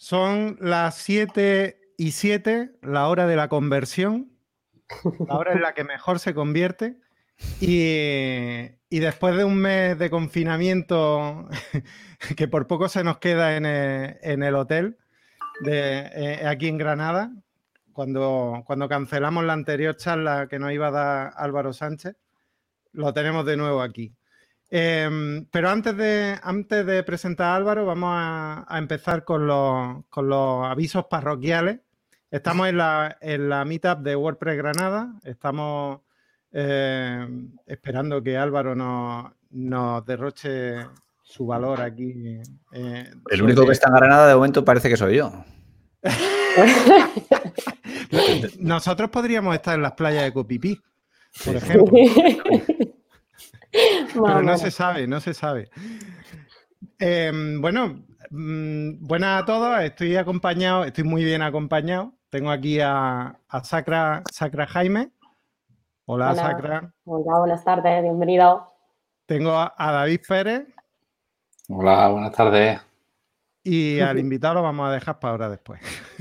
Son las 7:07, la hora de la conversión, la hora en la que mejor se convierte. Y después de un mes de confinamiento, que por poco se nos queda en el hotel aquí en Granada, cuando cancelamos la anterior charla que nos iba a dar Álvaro Sánchez, lo tenemos de nuevo aquí. Pero antes de presentar a Álvaro, vamos a empezar con los avisos parroquiales. Estamos en la meetup de WordPress Granada. Estamos esperando que Álvaro nos derroche su valor aquí. El único que está en Granada de momento parece que soy yo. Nosotros podríamos estar en las playas de Copipí, por ejemplo. Pero no se sabe. Bueno, buenas a todos. Estoy muy bien acompañado. Tengo aquí a Sacra Jaime. Hola, buenas. Sacra. Hola, buenas tardes, bienvenido. Tengo a David Pérez. Hola, buenas tardes. Y al invitado lo vamos a dejar para ahora después.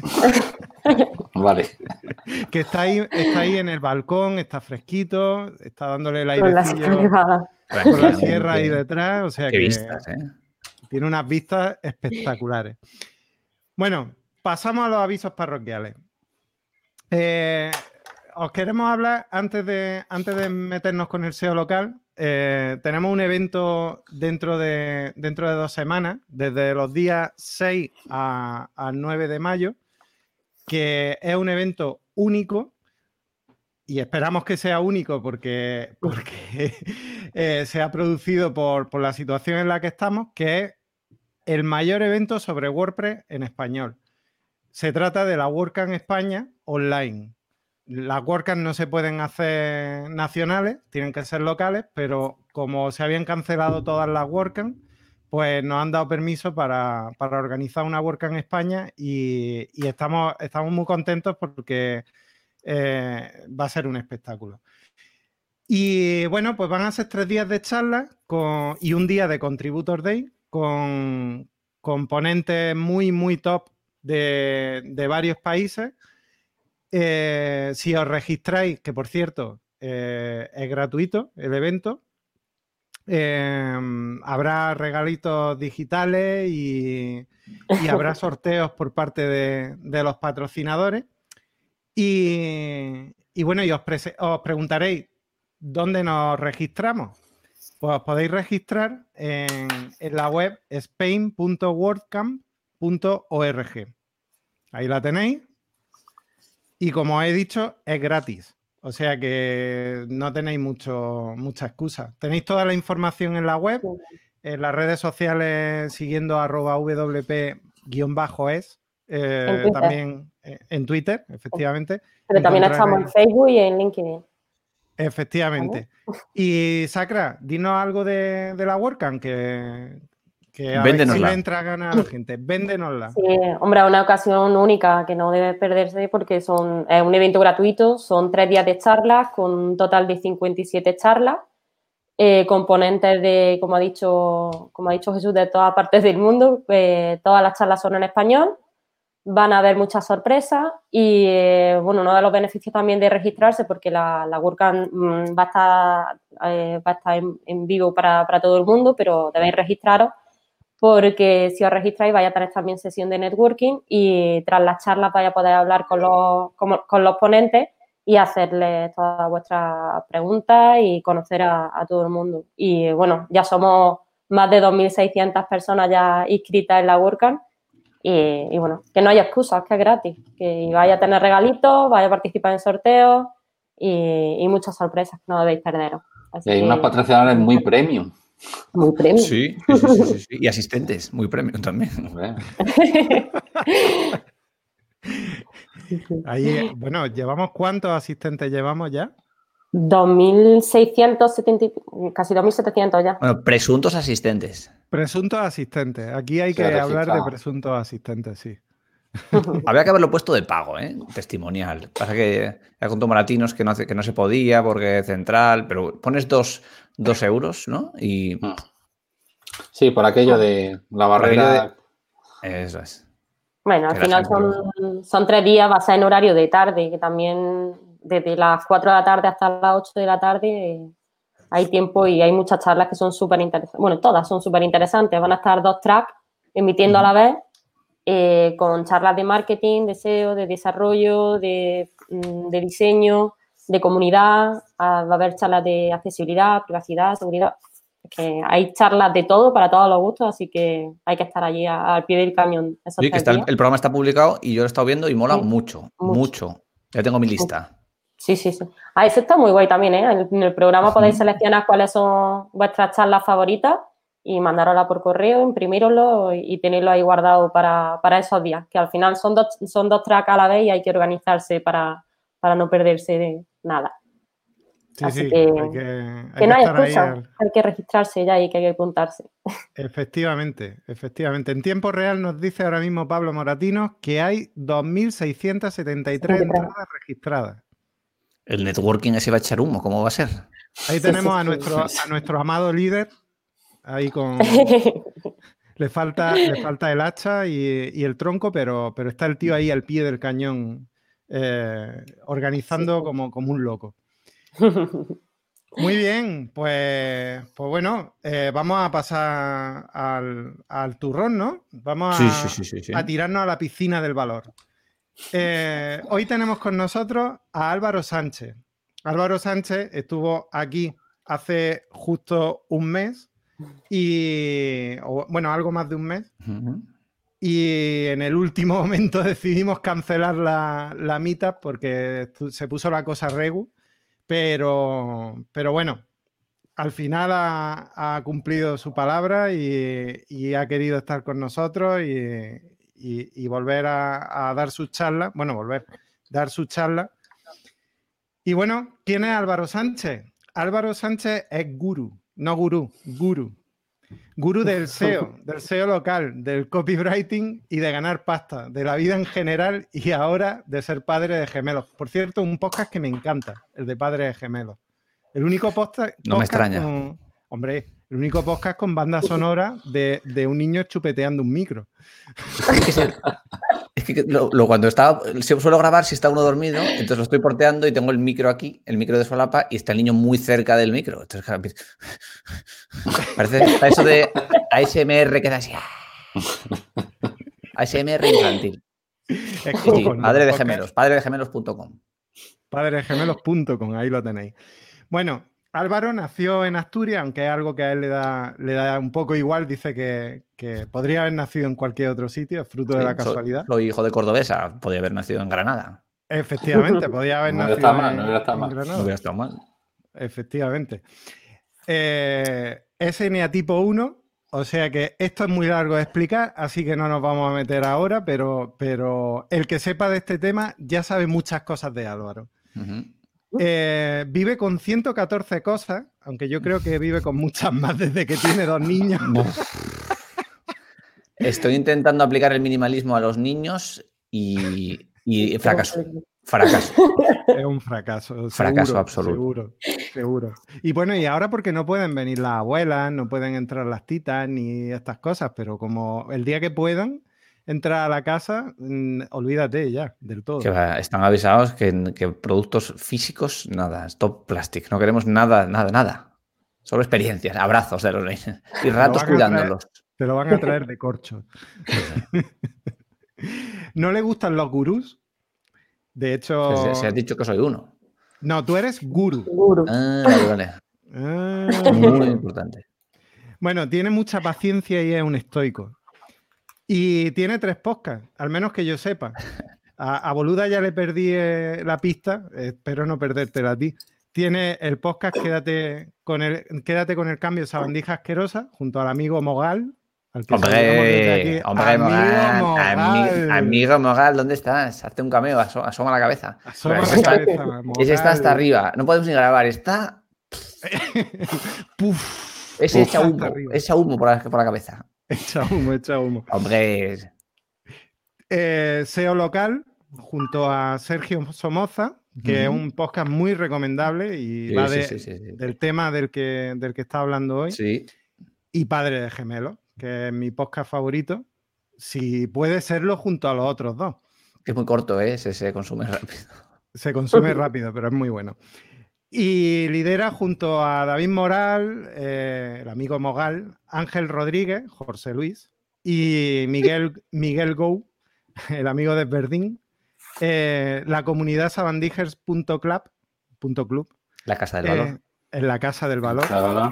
Vale. Que está ahí en el balcón, está fresquito, está dándole el airecillo con la sierra ahí detrás. O sea qué vistas, tiene unas vistas espectaculares. Bueno, pasamos a los avisos parroquiales. Os queremos hablar, antes de meternos con el SEO local, tenemos un evento dentro de 2 semanas, desde los días 6 al 9 de mayo, que es un evento único, y esperamos que sea único porque se ha producido por la situación en la que estamos, que es el mayor evento sobre WordPress en español. Se trata de la WordCamp España online. Las WordCamp no se pueden hacer nacionales, tienen que ser locales, pero como se habían cancelado todas las WordCamp, pues nos han dado permiso para organizar una WordCamp España y estamos muy contentos porque va a ser un espectáculo. Y bueno, pues van a ser 3 días de charlas y un día de Contributor Day con ponentes muy, muy top de varios países. Si os registráis, que por cierto es gratuito el evento, habrá regalitos digitales y habrá sorteos por parte de los patrocinadores. Y bueno, os preguntaréis, ¿dónde nos registramos? Pues os podéis registrar en la web spain.wordcamp.org. Ahí la tenéis. Y como os he dicho, es gratis. O sea que no tenéis mucha excusa. Tenéis toda la información en la web, en las redes sociales siguiendo @wp_es, también en Twitter, efectivamente. Pero también estamos en Facebook y en LinkedIn. Efectivamente. ¿Vale? Y Sacra, dinos algo de la WordCamp que a ver si le entra ganas a la gente. Véndenosla. Sí, hombre, es una ocasión única que no debe perderse porque es un evento gratuito, son 3 días de charlas con un total de 57 charlas, componentes de, como ha dicho Jesús, de todas partes del mundo. Todas las charlas son en español, van a haber muchas sorpresas y, bueno, uno de los beneficios también de registrarse, porque la WordCamp va a estar en vivo para todo el mundo, pero debéis registraros, porque si os registráis vais a tener también sesión de networking y tras las charlas vais a poder hablar con los ponentes y hacerles todas vuestras preguntas y conocer a todo el mundo. Y bueno, ya somos más de 2.600 personas ya inscritas en la WordCamp y bueno, que no haya excusas, que es gratis, que vaya a tener regalitos, vaya a participar en sorteos y muchas sorpresas que no debéis perderos. Y hay unas patrocinadores muy premium. Muy premium. Sí. Y asistentes, muy premium también. Ahí, bueno, ¿cuántos asistentes llevamos ya? 2.670, casi 2.700 ya. Bueno, presuntos asistentes. Presuntos asistentes. Aquí hay que hablar de presuntos asistentes, sí. Habría que haberlo puesto de pago, testimonial. Pasa que ya con Tomaratinos que no se podía porque central, pero pones 2 euros, ¿no? Y... Sí, por aquello de la barrera. Eso es. Bueno, al final son 3 días, va a ser en horario de tarde, que también desde las 4 de la tarde hasta las 8 de la tarde hay tiempo y hay muchas charlas que son súper interesantes. Bueno, todas son súper interesantes. Van a estar 2 tracks emitiendo a la vez con charlas de marketing, de SEO, de desarrollo, de diseño, de comunidad. Va a haber charlas de accesibilidad, privacidad, seguridad. Que hay charlas de todo para todos los gustos, así que hay que estar allí al pie del cañón. Sí, que el programa está publicado y yo lo he estado viendo y mola mucho. Ya tengo mi lista. Sí. Eso está muy guay también, ¿eh? En el programa podéis seleccionar cuáles son vuestras charlas favoritas y mandároslas por correo, imprimíroslo y tenerlo ahí guardado para esos días, que al final son dos tracks a la vez y hay que organizarse para no perderse de nada. Así que no hay excusa, hay que registrarse ya y que hay que apuntarse. Efectivamente. En tiempo real nos dice ahora mismo Pablo Moratinos que hay 2.673 entradas registradas. El networking ese va a echar humo, ¿cómo va a ser? Ahí tenemos a nuestro amado líder, ahí con... le falta el hacha y el tronco, pero está el tío ahí al pie del cañón organizando como un loco. Muy bien, pues bueno, vamos a pasar al turrón, ¿no? Vamos a tirarnos a la piscina del valor. Hoy tenemos con nosotros a Álvaro Sánchez. Álvaro Sánchez estuvo aquí hace justo un mes algo más de un mes. Y en el último momento decidimos cancelar la meetup porque se puso la cosa regu. Pero bueno, al final ha cumplido su palabra y ha querido estar con nosotros y volver a dar su charla. Dar su charla. Y bueno, ¿quién es Álvaro Sánchez? Álvaro Sánchez es gurú, no gurú, gurú. Gurú del SEO local, del copywriting y de ganar pasta, de la vida en general y ahora de ser padre de gemelos. Por cierto, un podcast que me encanta, el de Padre de Gemelos. El único podcast... No me extraña. El único podcast con banda sonora de un niño chupeteando un micro. Es que cuando suelo grabar si está uno dormido, entonces lo estoy porteando y tengo el micro aquí, el micro de solapa, y está el niño muy cerca del micro. Entonces, parece eso de ASMR que da así. ASMR infantil. Padre de gemelos, padredegemelos.com. Padredegemelos.com, ahí lo tenéis. Bueno, Álvaro nació en Asturias, aunque es algo que a él le da un poco igual. Dice que podría haber nacido en cualquier otro sitio, es fruto de la casualidad. Soy hijo de cordobesa, podría haber nacido en Granada. Efectivamente, podía haber nacido en Granada. No hubiera estado mal. Efectivamente. Es eneatipo 1, o sea que esto es muy largo de explicar, así que no nos vamos a meter ahora, pero el que sepa de este tema ya sabe muchas cosas de Álvaro. Vive con 114 cosas, aunque yo creo que vive con muchas más desde que tiene 2 niños. Estoy intentando aplicar el minimalismo a los niños y fracaso. Fracaso. Es un fracaso. Fracaso absoluto. Seguro. Y bueno, y ahora porque no pueden venir las abuelas, no pueden entrar las titas ni estas cosas, pero como el día que puedan entrar a la casa, olvídate ya del todo. Están avisados que productos físicos, nada, stop plastic. No queremos nada. Solo experiencias, abrazos de los niños y ratos cuidándolos. Te lo van a traer de corcho. ¿No le gustan los gurús? De hecho... Se ha dicho que soy uno. No, tú eres gurú. Vale. Muy importante. Bueno, tiene mucha paciencia y es un estoico. Y tiene 3 podcasts, al menos que yo sepa. A Boluda ya le perdí la pista, espero no perdértela a ti. Tiene el podcast Quédate con el cambio de sabandija asquerosa, junto al amigo Mogal. Hombre, amigo Mogal, ¿dónde estás? Hazte un cameo, asoma la cabeza. Ese está hasta arriba, no podemos ni grabar, está... Ese echa humo por la cabeza. Echa humo. Hombre. SEO local, junto a Sergio Somoza, que es un podcast muy recomendable y va del tema del que está hablando hoy. Sí. Y Padre de Gemelos, que es mi podcast favorito. si puede serlo junto a los otros dos. Que es muy corto, ¿eh? Se consume rápido. Se consume rápido, pero es muy bueno. Y lidera junto a David Moral, el amigo Mogal, Ángel Rodríguez, José Luis, y Miguel Gou, el amigo de Verdín, la comunidad sabandijers.club. La Casa del Valor. En la Casa del Valor.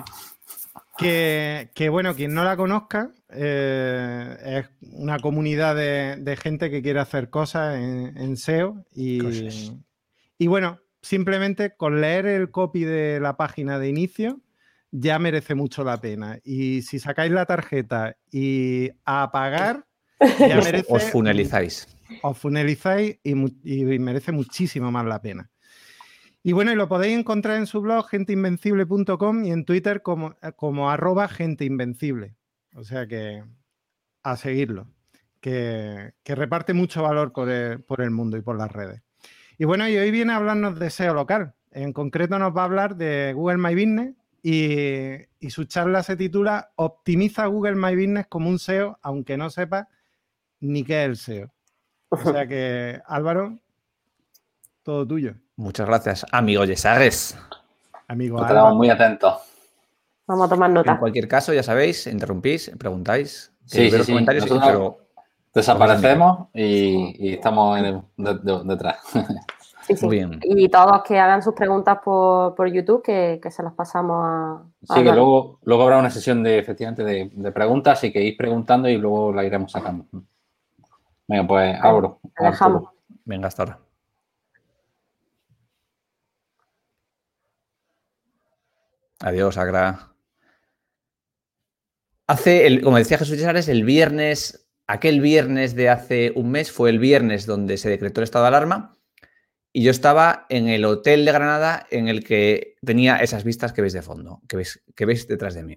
Que bueno, quien no la conozca, es una comunidad de gente que quiere hacer cosas en SEO y bueno, simplemente con leer el copy de la página de inicio ya merece mucho la pena. Y si sacáis la tarjeta y a pagar, ya merece... Os funelizáis. Os funelizáis y merece muchísimo más la pena. Y bueno, y lo podéis encontrar en su blog genteinvencible.com y en Twitter como @genteinvencible. O sea que a seguirlo, que reparte mucho valor por el mundo y por las redes. Y bueno, y hoy viene a hablarnos de SEO local. En concreto nos va a hablar de Google My Business y su charla se titula Optimiza Google My Business como un SEO, aunque no sepa ni qué es el SEO. O sea que, Álvaro, todo tuyo. Muchas gracias, amigo Yesagues. Amigo Álvaro. Estaremos muy atentos. Vamos a tomar nota. En cualquier caso, ya sabéis, interrumpís, preguntáis. Sí. Comentarios, pero desaparecemos y estamos detrás. Sí. Bien. Y todos que hagan sus preguntas por YouTube, que se las pasamos a Sí, que luego habrá una sesión efectivamente de preguntas y que ir preguntando y luego la iremos sacando. Venga, pues Álvaro. Dejamos. Venga, hasta ahora. Adiós, Agra. Como decía Jesús Yesares, aquel viernes de hace un mes fue el viernes donde se decretó el estado de alarma y yo estaba en el hotel de Granada en el que tenía esas vistas que veis de fondo, que veis detrás de mí.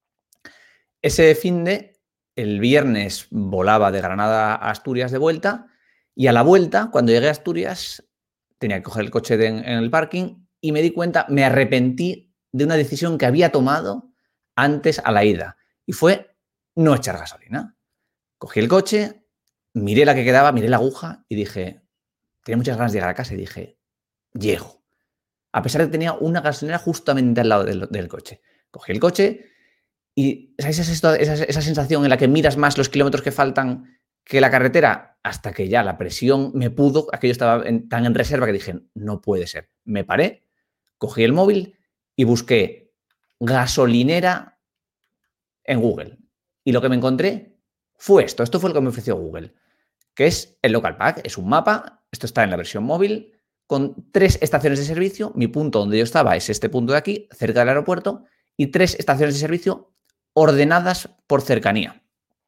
Ese el viernes volaba de Granada a Asturias de vuelta y a la vuelta, cuando llegué a Asturias, tenía que coger el coche en el parking y me arrepentí de una decisión que había tomado antes a la ida. Y fue no echar gasolina. Cogí el coche, miré la que quedaba, miré la aguja y dije, tenía muchas ganas de llegar a casa y dije, llego. A pesar de que tenía una gasolinera justamente al lado del coche. Cogí el coche y esa sensación en la que miras más los kilómetros que faltan que la carretera, hasta que ya la presión me pudo, aquello estaba tan en reserva que dije, no puede ser. Me paré, cogí el móvil y busqué gasolinera en Google. Y lo que me encontré fue esto. Esto fue lo que me ofreció Google, que es el Local Pack. Es un mapa, esto está en la versión móvil, con 3 estaciones de servicio. Mi punto donde yo estaba es este punto de aquí, cerca del aeropuerto, y 3 estaciones de servicio ordenadas por cercanía.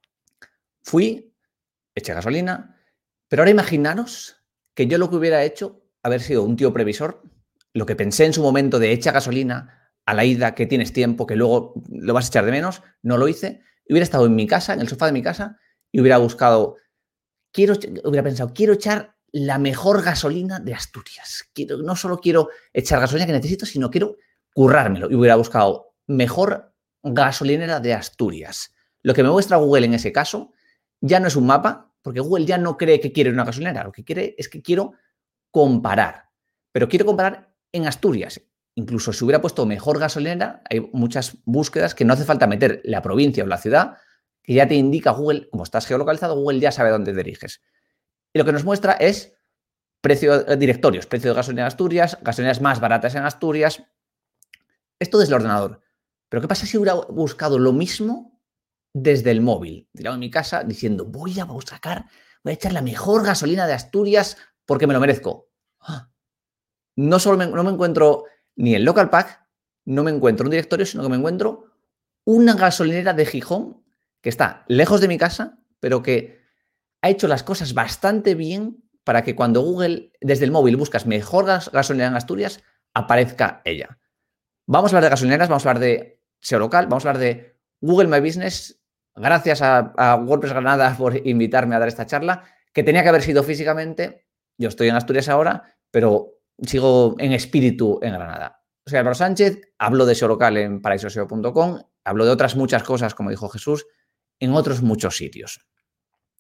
Fui, eché gasolina, pero ahora imaginaros que yo lo que hubiera hecho, haber sido un tío previsor, lo que pensé en su momento de echa gasolina a la ida, que tienes tiempo, que luego lo vas a echar de menos, no lo hice. Hubiera estado en mi casa, en el sofá de mi casa, y hubiera pensado, quiero echar la mejor gasolina de Asturias. No solo quiero echar gasolina que necesito, sino quiero currármelo. Y hubiera buscado mejor gasolinera de Asturias. Lo que me muestra Google en ese caso ya no es un mapa, porque Google ya no cree que quiere una gasolinera. Lo que quiere es que quiero comparar. Pero quiero comparar en Asturias. Incluso si hubiera puesto mejor gasolinera, hay muchas búsquedas que no hace falta meter la provincia o la ciudad, que ya te indica Google, como estás geolocalizado, Google ya sabe dónde te diriges. Y lo que nos muestra es directorios, precio de gasolina en Asturias, gasolineras más baratas en Asturias. Esto desde el ordenador. Pero ¿qué pasa si hubiera buscado lo mismo desde el móvil? Tirado en mi casa diciendo, voy a echar la mejor gasolina de Asturias porque me lo merezco. No me encuentro ni el Local Pack, no me encuentro un directorio, sino que me encuentro una gasolinera de Gijón que está lejos de mi casa, pero que ha hecho las cosas bastante bien para que cuando Google, desde el móvil, buscas mejor gasolinera en Asturias, aparezca ella. Vamos a hablar de gasolineras, vamos a hablar de SEO local, vamos a hablar de Google My Business. Gracias a WordPress Granada por invitarme a dar esta charla, que tenía que haber sido físicamente. Yo estoy en Asturias ahora, pero sigo en espíritu en Granada. Soy Álvaro Sánchez, hablo de SEO local en paraisoseo.com, hablo de otras muchas cosas, como dijo Jesús, en otros muchos sitios.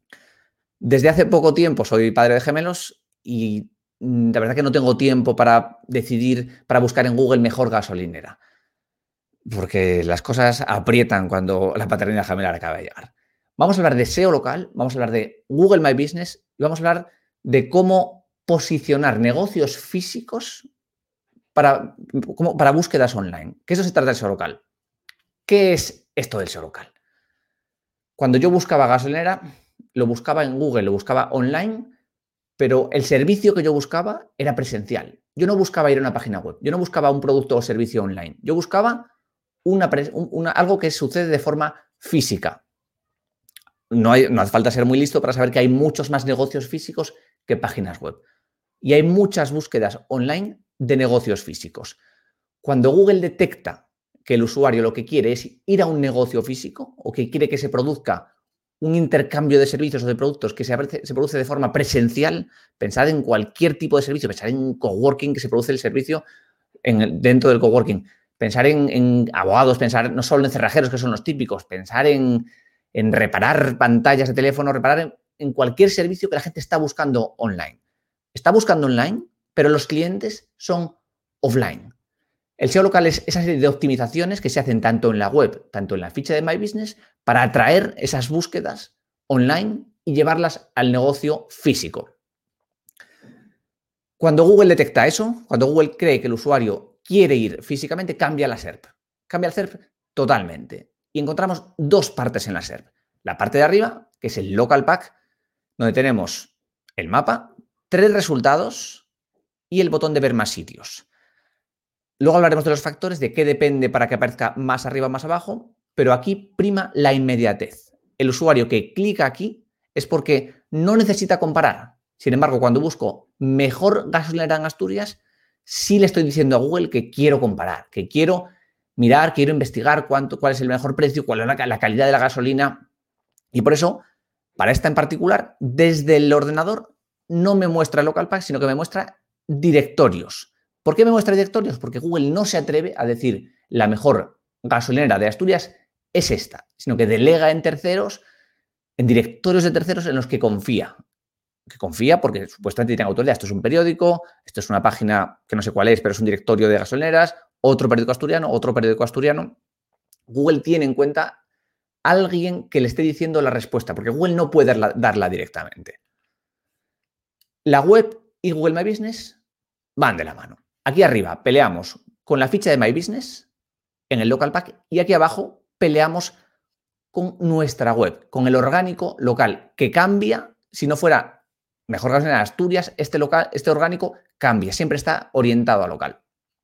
Desde hace poco tiempo soy padre de gemelos y la verdad que no tengo tiempo para decidir, para buscar en Google mejor gasolinera. Porque las cosas aprietan cuando la paternidad gemelar acaba de llegar. Vamos a hablar de SEO local, vamos a hablar de Google My Business y vamos a hablar de cómo posicionar negocios físicos para búsquedas online. Que eso se trata del SEO local. ¿Qué es esto del SEO local? Cuando yo buscaba gasolinera, lo buscaba en Google, lo buscaba online, pero el servicio que yo buscaba era presencial. Yo no buscaba ir a una página web, yo no buscaba un producto o servicio online. Yo buscaba algo que sucede de forma física. No hace falta ser muy listo para saber que hay muchos más negocios físicos que páginas web. Y hay muchas búsquedas online de negocios físicos. Cuando Google detecta que el usuario lo que quiere es ir a un negocio físico o que quiere que se produzca un intercambio de servicios o de productos que se produce de forma presencial, pensad en cualquier tipo de servicio, pensad en coworking, que se produce el servicio dentro del coworking, pensar en abogados, pensar no solo en cerrajeros, que son los típicos, pensar en reparar pantallas de teléfono, reparar en cualquier servicio que la gente está buscando online. Está buscando online, pero los clientes son offline. El SEO local es esa serie de optimizaciones que se hacen tanto en la web, tanto en la ficha de My Business, para atraer esas búsquedas online y llevarlas al negocio físico. Cuando Google detecta eso, cuando Google cree que el usuario quiere ir físicamente, cambia la SERP. Cambia el SERP totalmente. Y encontramos dos partes en la SERP. La parte de arriba, que es el Local Pack, donde tenemos el mapa, 3 resultados y el botón de ver más sitios. Luego hablaremos de los factores, de qué depende para que aparezca más arriba o más abajo, pero aquí prima la inmediatez. El usuario que clica aquí es porque no necesita comparar. Sin embargo, cuando busco mejor gasolinera en Asturias, sí le estoy diciendo a Google que quiero comparar, que quiero mirar, quiero investigar cuál es el mejor precio, cuál es la calidad de la gasolina. Y por eso, para esta en particular, desde el ordenador no me muestra el Local Pack, sino que me muestra directorios. ¿Por qué me muestra directorios? Porque Google no se atreve a decir la mejor gasolinera de Asturias es esta, sino que delega en terceros, en directorios de terceros en los que confía. Que confía porque supuestamente tiene autoridad. Esto es un periódico, esto es una página que no sé cuál es, pero es un directorio de gasolineras, otro periódico asturiano. Google tiene en cuenta a alguien que le esté diciendo la respuesta, porque Google no puede darla directamente. La web y Google My Business van de la mano. Aquí arriba peleamos con la ficha de My Business en el Local Pack y aquí abajo peleamos con nuestra web, con el orgánico local, que cambia. Si no fuera mejor gasolinera de Asturias, este orgánico cambia, siempre está orientado a local.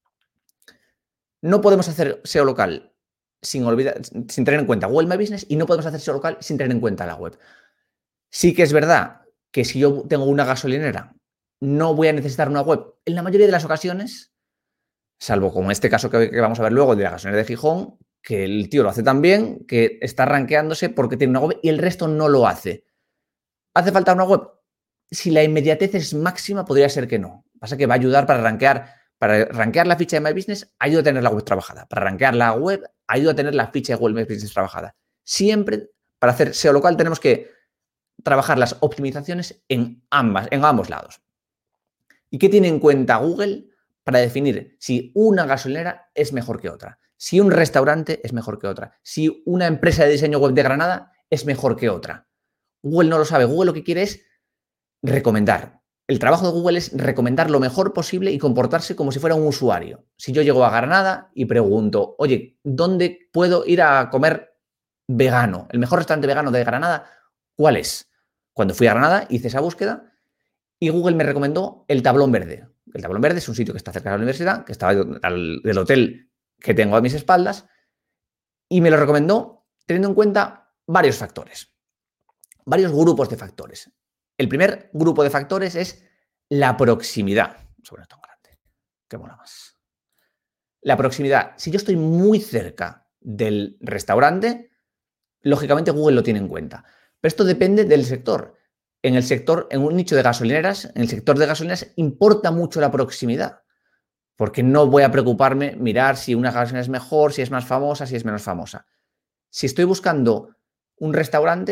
No podemos hacer SEO local sin tener en cuenta Google My Business y no podemos hacer SEO local sin tener en cuenta la web. Sí que es verdad que si yo tengo una gasolinera no voy a necesitar una web en la mayoría de las ocasiones, salvo como este caso que vamos a ver luego de la gasolinera de Gijón, que el tío lo hace tan bien que está rankeándose porque tiene una web y el resto no lo hace. ¿Hace falta una web? Si la inmediatez es máxima, podría ser que no. Pasa que va a ayudar para rankear la ficha de My Business, ayuda a tener la web trabajada. Para rankear la web, ayuda a tener la ficha de Google My Business trabajada. Siempre, para hacer SEO local, tenemos que trabajar las optimizaciones en ambos lados. ¿Y qué tiene en cuenta Google para definir si una gasolinera es mejor que otra? Si un restaurante es mejor que otra. Si una empresa de diseño web de Granada es mejor que otra. Google no lo sabe. Google lo que quiere es recomendar. El trabajo de Google es recomendar lo mejor posible y comportarse como si fuera un usuario. Si yo llego a Granada y pregunto, oye, ¿dónde puedo ir a comer vegano? El mejor restaurante vegano de Granada, ¿cuál es? Cuando fui a Granada hice esa búsqueda y Google me recomendó el Tablón Verde. El Tablón Verde es un sitio que está cerca de la universidad, que estaba del hotel que tengo a mis espaldas, y me lo recomendó teniendo en cuenta varios factores, varios grupos de factores. El primer grupo de factores es la proximidad. Sobre esto en grande, que mola más. La proximidad. Si yo estoy muy cerca del restaurante, lógicamente Google lo tiene en cuenta. Pero esto depende del sector. En un nicho de gasolineras, en el sector de gasolineras, importa mucho la proximidad. Porque no voy a preocuparme mirar si una gasolinera es mejor, si es más famosa, si es menos famosa. Si estoy buscando un restaurante,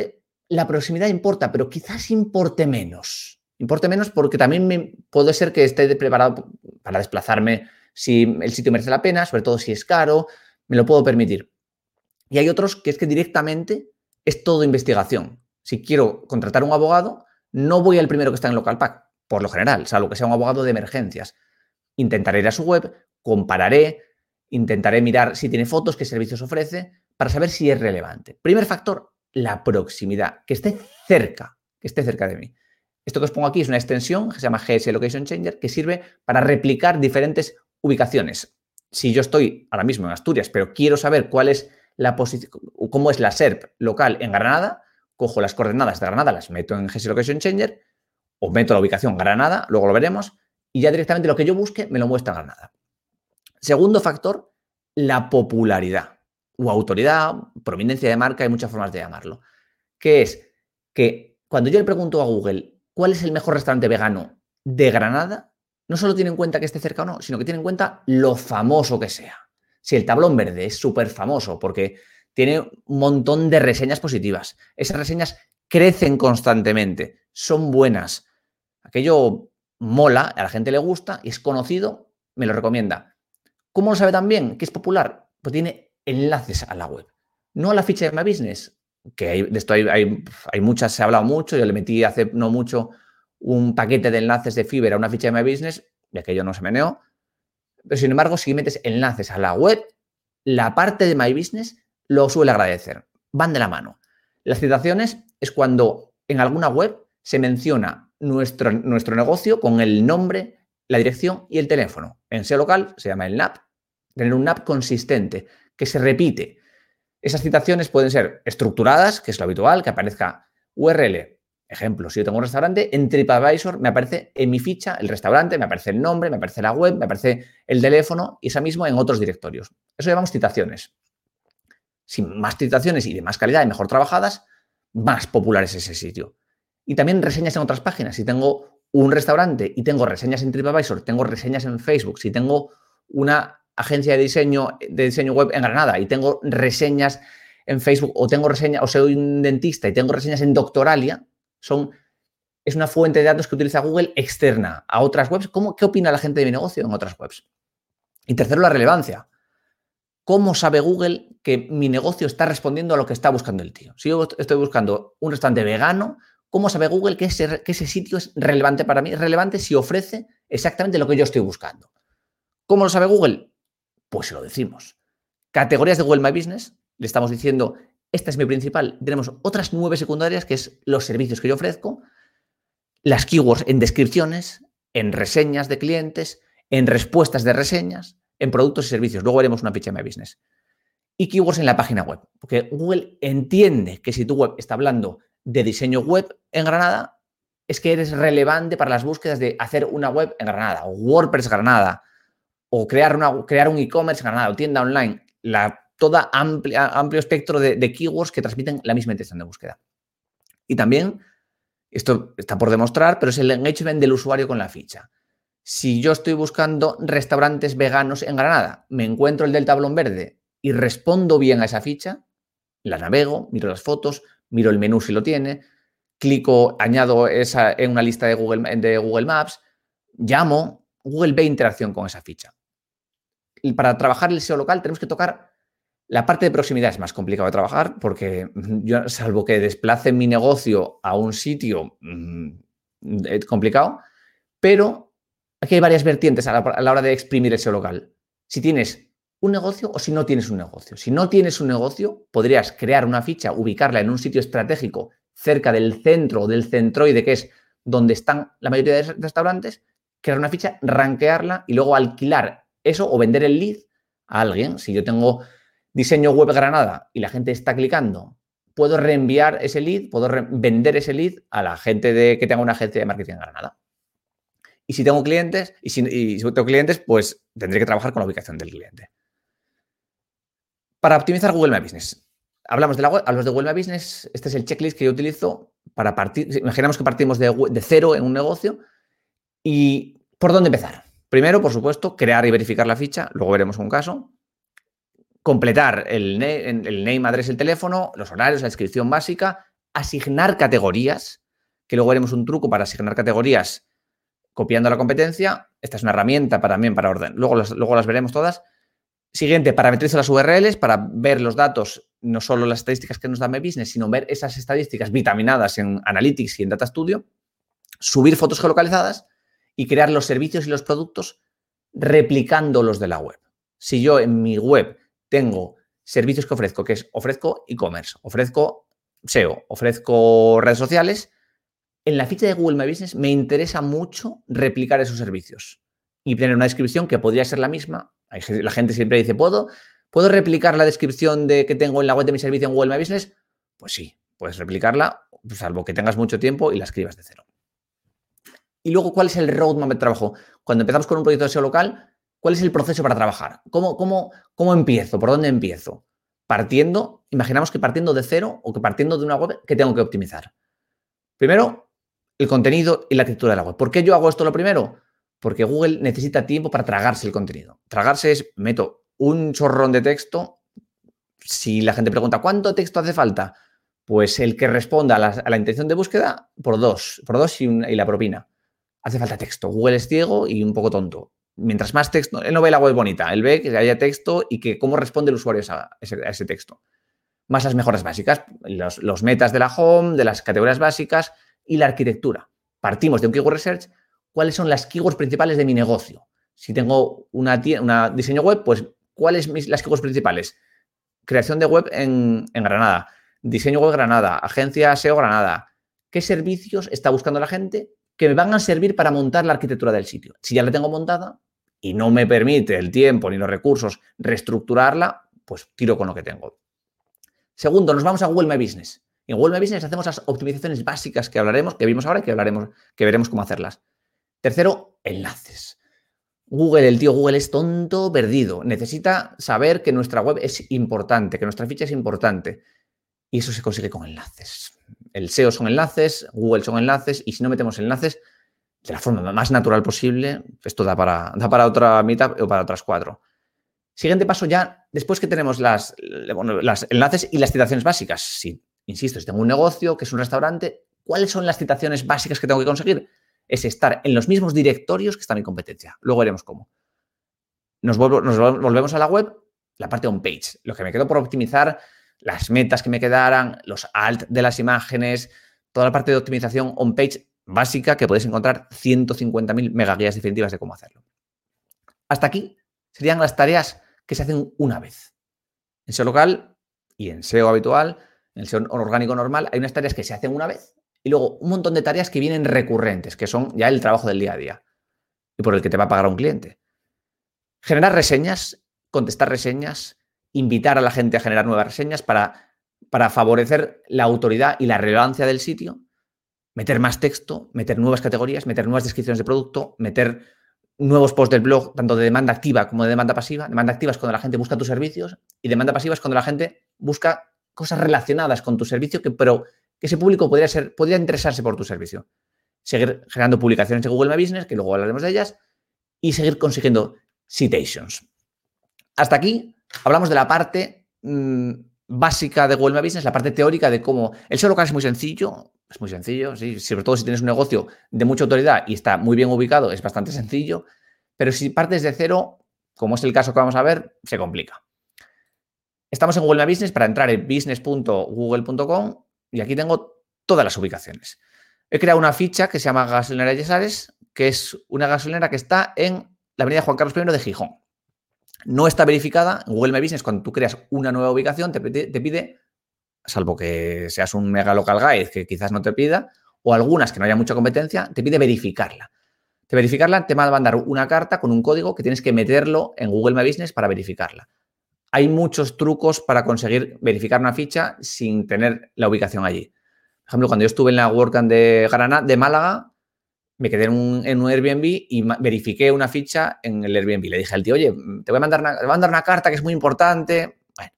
la proximidad importa, pero quizás importe menos. Importe menos porque también puede ser que esté preparado para desplazarme si el sitio merece la pena, sobre todo si es caro, me lo puedo permitir. Y hay otros que es que directamente es todo investigación. Si quiero contratar un abogado, no voy al primero que está en Localpack, por lo general, salvo que sea un abogado de emergencias. Intentaré ir a su web, compararé, intentaré mirar si tiene fotos, qué servicios ofrece, para saber si es relevante. Primer factor, la proximidad, que esté cerca de mí. Esto que os pongo aquí es una extensión que se llama GS Location Changer, que sirve para replicar diferentes ubicaciones. Si yo estoy ahora mismo en Asturias, pero quiero saber cuál es la posición, cómo es la SERP local en Granada, cojo las coordenadas de Granada, las meto en GS Location Changer, o meto la ubicación Granada, luego lo veremos, y ya directamente lo que yo busque me lo muestra en Granada. Segundo factor, la popularidad o autoridad, prominencia de marca, hay muchas formas de llamarlo, que es que cuando yo le pregunto a Google cuál es el mejor restaurante vegano de Granada, no solo tiene en cuenta que esté cerca o no, sino que tiene en cuenta lo famoso que sea. Si el tablón verde es súper famoso porque tiene un montón de reseñas positivas, esas reseñas crecen constantemente, son buenas, aquello mola, a la gente le gusta y es conocido, me lo recomienda. ¿Cómo lo sabe también que es popular? Pues tiene enlaces a la web, no a la ficha de My Business, que de esto hay muchas, se ha hablado mucho, yo le metí hace no mucho un paquete de enlaces de Fiverr a una ficha de My Business, y aquello no se meneó, pero sin embargo, si metes enlaces a la web, la parte de My Business lo suele agradecer, van de la mano. Las citaciones es cuando en alguna web se menciona nuestro negocio con el nombre, la dirección y el teléfono. En SEO local se llama el NAP, tener un NAP consistente, que se repite. Esas citaciones pueden ser estructuradas, que es lo habitual, que aparezca URL. Ejemplo, si yo tengo un restaurante, en TripAdvisor me aparece en mi ficha el restaurante, me aparece el nombre, me aparece la web, me aparece el teléfono y esa mismo en otros directorios. Eso llamamos citaciones. Si más citaciones y de más calidad y mejor trabajadas, más popular es ese sitio. Y también reseñas en otras páginas. Si tengo un restaurante y tengo reseñas en TripAdvisor, tengo reseñas en Facebook, si tengo una agencia de diseño web en Granada y tengo reseñas en Facebook o tengo reseñas, o soy un dentista y tengo reseñas en Doctoralia, es una fuente de datos que utiliza Google externa a otras webs. ¿Qué opina la gente de mi negocio en otras webs? Y tercero, la relevancia. ¿Cómo sabe Google que mi negocio está respondiendo a lo que está buscando el tío? Si yo estoy buscando un restaurante vegano, ¿cómo sabe Google que ese sitio es relevante para mí? Es relevante si ofrece exactamente lo que yo estoy buscando. ¿Cómo lo sabe Google? Pues se lo decimos. Categorías de Google My Business, le estamos diciendo, esta es mi principal. Tenemos otras 9 secundarias, que es los servicios que yo ofrezco, las keywords en descripciones, en reseñas de clientes, en respuestas de reseñas, en productos y servicios. Luego veremos una ficha de My Business. Y keywords en la página web, porque Google entiende que si tu web está hablando de diseño web en Granada, es que eres relevante para las búsquedas de hacer una web en Granada, o WordPress Granada, o crear un e-commerce en Granada, o tienda online. Toda amplio espectro de keywords que transmiten la misma intención de búsqueda. Y también, esto está por demostrar, pero es el engagement del usuario con la ficha. Si yo estoy buscando restaurantes veganos en Granada, me encuentro el del tablón verde y respondo bien a esa ficha, la navego, miro las fotos, miro el menú si lo tiene, clico, añado esa en una lista de Google Maps, llamo, Google ve interacción con esa ficha. Y para trabajar el SEO local tenemos que tocar la parte de proximidad. Es más complicado de trabajar porque yo, salvo que desplace mi negocio a un sitio, es complicado, pero aquí hay varias vertientes a la hora de exprimir el SEO local. Si tienes un negocio o si no tienes un negocio. Si no tienes un negocio, podrías crear una ficha, ubicarla en un sitio estratégico cerca del centro o del centroide, que es donde están la mayoría de restaurantes, crear una ficha, rankearla y luego alquilar eso o vender el lead a alguien. Si yo tengo diseño web Granada y la gente está clicando, puedo reenviar ese lead, puedo vender ese lead a la gente que tenga una agencia de marketing en Granada. Y si tengo clientes, pues tendré que trabajar con la ubicación del cliente. Para optimizar Google My Business, hablamos de la web, hablamos de Google My Business. Este es el checklist que yo utilizo para partir. Imaginamos que partimos de cero en un negocio. ¿Y por dónde empezar? Primero, por supuesto, crear y verificar la ficha. Luego veremos un caso. Completar el name, address, el teléfono, los horarios, la descripción básica. asignar categorías, que luego veremos un truco para asignar categorías copiando la competencia. Esta es una herramienta también para orden. Luego las veremos todas. Siguiente, parametrizo las URLs para ver los datos, no solo las estadísticas que nos da My Business, sino ver esas estadísticas vitaminadas en Analytics y en Data Studio. Subir fotos geolocalizadas y crear los servicios y los productos replicando los de la web. Si yo en mi web tengo servicios que ofrezco, que es ofrezco e-commerce, ofrezco SEO, ofrezco redes sociales, en la ficha de Google My Business me interesa mucho replicar esos servicios y tener una descripción que podría ser la misma. La gente siempre dice, ¿puedo replicar la descripción que tengo en la web de mi servicio en Google My Business? Pues sí, puedes replicarla, salvo que tengas mucho tiempo y la escribas de cero. Y luego, ¿cuál es el roadmap de trabajo? Cuando empezamos con un proyecto de SEO local, ¿cuál es el proceso para trabajar? ¿Cómo empiezo? ¿Por dónde empiezo? Imaginamos que partiendo de cero o que partiendo de una web que tengo que optimizar. Primero, el contenido y la arquitectura de la web. ¿Por qué yo hago esto lo primero? Porque Google necesita tiempo para tragarse el contenido. Tragarse es, meto un chorrón de texto. Si la gente pregunta, ¿cuánto texto hace falta? Pues el que responda a la intención de búsqueda, por dos y la propina. Hace falta texto. Google es ciego y un poco tonto. Mientras más texto, él no ve la web bonita, él ve que haya texto y que cómo responde el usuario a ese texto. Más las mejoras básicas, los metas de la home, de las categorías básicas y la arquitectura. Partimos de un keyword research. ¿Cuáles son las keywords principales de mi negocio? Si tengo una diseño web, pues ¿cuáles las keywords principales? Creación de web en Granada, diseño web Granada, agencia SEO Granada. ¿Qué servicios está buscando la gente que me van a servir para montar la arquitectura del sitio? Si ya la tengo montada y no me permite el tiempo ni los recursos reestructurarla, pues tiro con lo que tengo. Segundo, nos vamos a Google My Business. En Google My Business hacemos las optimizaciones básicas que vimos ahora y que veremos cómo hacerlas. Tercero, enlaces. El tío Google es tonto, perdido. Necesita saber que nuestra web es importante, que nuestra ficha es importante. Y eso se consigue con enlaces. El SEO son enlaces, Google son enlaces, y si no metemos enlaces de la forma más natural posible, esto da para otra mitad o para otras 4. Siguiente paso ya, después que tenemos las enlaces y las citaciones básicas. Si tengo un negocio, que es un restaurante, ¿cuáles son las citaciones básicas que tengo que conseguir? Es estar en los mismos directorios que está mi competencia. Luego veremos cómo. Nos volvemos a la web, la parte on-page. Lo que me quedó por optimizar, las metas que me quedaran, los alt de las imágenes, toda la parte de optimización on-page básica que podéis encontrar 150.000 megaguías definitivas de cómo hacerlo. Hasta aquí serían las tareas que se hacen una vez. En SEO local y en SEO habitual, en el SEO orgánico normal, hay unas tareas que se hacen una vez. Y luego un montón de tareas que vienen recurrentes, que son ya el trabajo del día a día y por el que te va a pagar un cliente. Generar reseñas, contestar reseñas, invitar a la gente a generar nuevas reseñas para favorecer la autoridad y la relevancia del sitio, meter más texto, meter nuevas categorías, meter nuevas descripciones de producto, meter nuevos posts del blog, tanto de demanda activa como de demanda pasiva. Demanda activa es cuando la gente busca tus servicios y demanda pasiva es cuando la gente busca cosas relacionadas con tu servicio, pero que ese público podría interesarse por tu servicio. Seguir generando publicaciones de Google My Business, que luego hablaremos de ellas, y seguir consiguiendo citations. Hasta aquí hablamos de la parte básica de Google My Business, la parte teórica de cómo el SEO local es muy sencillo, sí, sobre todo si tienes un negocio de mucha autoridad y está muy bien ubicado, es bastante sencillo, pero si partes de cero, como es el caso que vamos a ver, se complica. Estamos en Google My Business. Para entrar en business.google.com y aquí tengo todas las ubicaciones. He creado una ficha que se llama Gasolinera Yesares, que es una gasolinera que está en la avenida Juan Carlos I de Gijón. No está verificada. En Google My Business, cuando tú creas una nueva ubicación, te pide, salvo que seas un mega local guide que quizás no te pida, o algunas que no haya mucha competencia, te pide verificarla. Te va a mandar una carta con un código que tienes que meterlo en Google My Business para verificarla. Hay muchos trucos para conseguir verificar una ficha sin tener la ubicación allí. Por ejemplo, cuando yo estuve en la WordCamp de Málaga, me quedé en un Airbnb y verifiqué una ficha en el Airbnb. Le dije al tío, oye, te voy a mandar una carta que es muy importante. Bueno,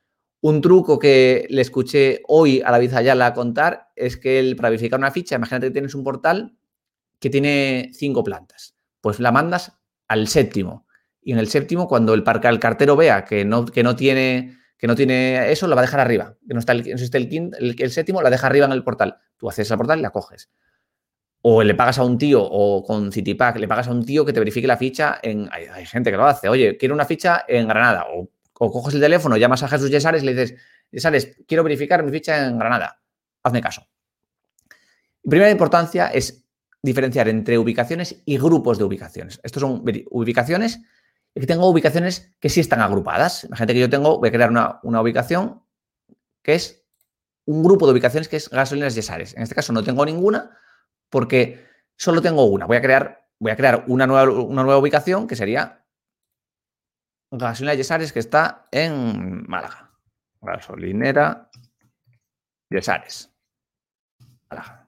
un truco que le escuché hoy a David Ayala contar es que para verificar una ficha, imagínate que tienes un portal que tiene 5 plantas. Pues la mandas al 7º. Y en el 7º, cuando el cartero vea que no tiene que no tiene eso, la va a dejar arriba. Que no existe el séptimo, la deja arriba en el portal. Tú accedes al portal y la coges. O le pagas a un tío, o con Citipack, le pagas a un tío que te verifique la ficha en... Hay gente que lo hace. Oye, quiero una ficha en Granada. O coges el teléfono, llamas a Jesús Yesares y le dices, Yesares, quiero verificar mi ficha en Granada. Hazme caso. Primera importancia es diferenciar entre ubicaciones y grupos de ubicaciones. Estos son ubicaciones y que tengo ubicaciones que sí están agrupadas. Imagínate que yo voy a crear una ubicación que es un grupo de ubicaciones que es gasolineras Yesares. En este caso no tengo ninguna porque solo tengo una. Voy a crear una nueva ubicación que sería gasolinera Yesares que está en Málaga. Gasolinera Yesares. Málaga.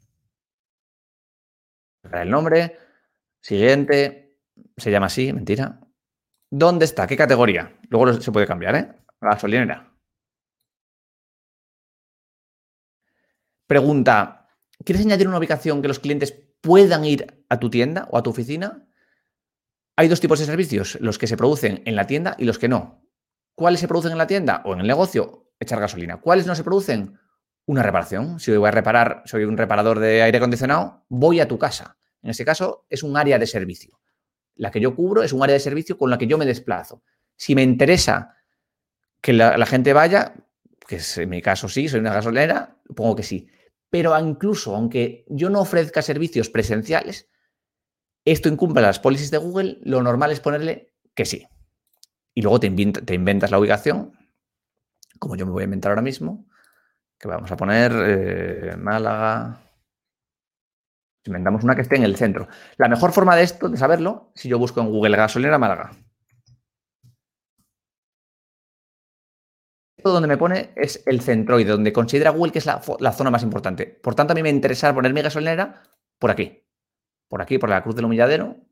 El nombre, siguiente, se llama así, mentira. ¿Dónde está? ¿Qué categoría? Luego se puede cambiar, ¿eh? Gasolinera. Pregunta, ¿quieres añadir una ubicación que los clientes puedan ir a tu tienda o a tu oficina? Hay dos tipos de servicios, los que se producen en la tienda y los que no. ¿Cuáles se producen en la tienda o en el negocio? Echar gasolina. ¿Cuáles no se producen? Una reparación. Si voy a reparar, soy un reparador de aire acondicionado, voy a tu casa. En este caso, es un área de servicio. La que yo cubro es un área de servicio con la que yo me desplazo. Si me interesa que la gente vaya, que en mi caso sí, soy una gasolinera, pongo que sí. Pero incluso, aunque yo no ofrezca servicios presenciales, esto incumple las policies de Google, lo normal es ponerle que sí. Y luego te inventas la ubicación, como yo me voy a inventar ahora mismo, que vamos a poner Málaga. Inventamos una que esté en el centro. La mejor forma de esto, de saberlo, si yo busco en Google gasolinera Málaga. Esto donde me pone es el centroide, donde considera Google que es la zona más importante. Por tanto, a mí me interesa poner mi gasolinera por aquí. Por aquí, por la Cruz del Humilladero. Vamos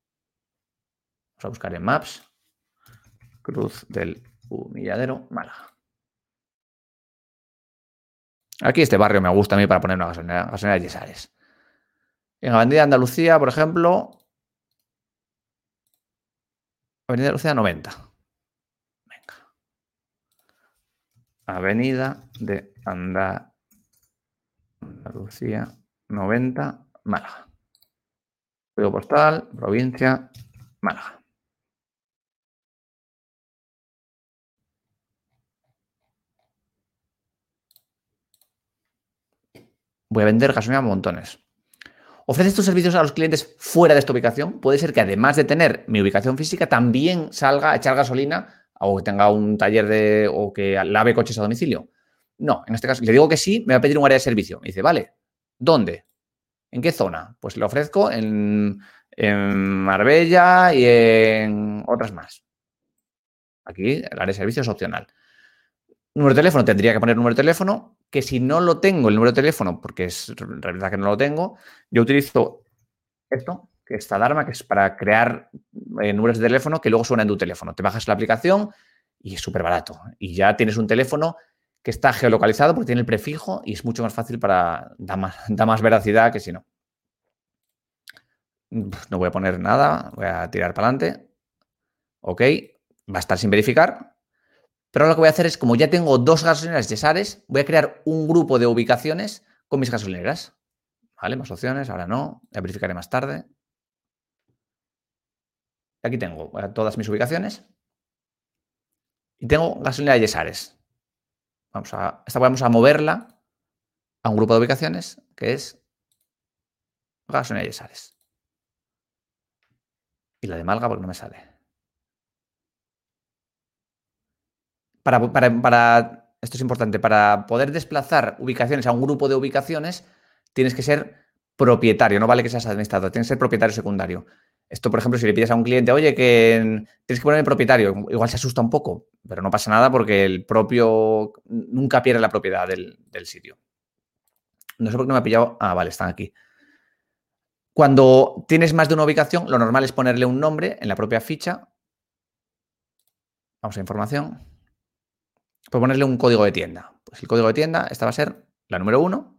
a buscar en Maps. Cruz del Humilladero, Málaga. Aquí este barrio me gusta a mí para poner una gasolinera Yesares. En Avenida Andalucía, por ejemplo, Avenida Andalucía 90. Venga. Avenida de Andalucía 90, Málaga. Código postal, provincia, Málaga. Voy a vender gasolina a montones. ¿Ofreces tus servicios a los clientes fuera de esta ubicación? Puede ser que además de tener mi ubicación física, también salga a echar gasolina o que tenga un taller o que lave coches a domicilio. No, en este caso, le digo que sí, me va a pedir un área de servicio. Me dice, vale, ¿dónde? ¿En qué zona? Pues le ofrezco en Marbella y en otras más. Aquí el área de servicio es opcional. Número de teléfono, tendría que poner número de teléfono, que si no lo tengo, el número de teléfono, porque es verdad que no lo tengo, yo utilizo esto, que es esta alarma, que es para crear números de teléfono que luego suenan en tu teléfono. Te bajas la aplicación y es súper barato. Y ya tienes un teléfono que está geolocalizado porque tiene el prefijo y es mucho más fácil da más veracidad que si no. No voy a poner nada, voy a tirar para adelante. Ok, va a estar sin verificar. Pero lo que voy a hacer es, como ya tengo dos gasolineras Yesares, voy a crear un grupo de ubicaciones con mis gasolineras. ¿Vale? Más opciones, ahora no. Ya verificaré más tarde. Aquí tengo todas mis ubicaciones. Y tengo gasolinera Yesares. Esta vamos a moverla a un grupo de ubicaciones que es gasolinera Yesares. Y la de Málaga porque no me sale. Esto es importante, para poder desplazar ubicaciones a un grupo de ubicaciones, tienes que ser propietario, no vale que seas administrador, tienes que ser propietario secundario. Esto, por ejemplo, si le pides a un cliente, oye, que tienes que ponerme propietario, igual se asusta un poco, pero no pasa nada porque el propio nunca pierde la propiedad del sitio. No sé por qué no me ha pillado. Ah, vale, están aquí. Cuando tienes más de una ubicación, lo normal es ponerle un nombre en la propia ficha. Vamos a información. Puedo ponerle un código de tienda. Pues el código de tienda, esta va a ser la número 1,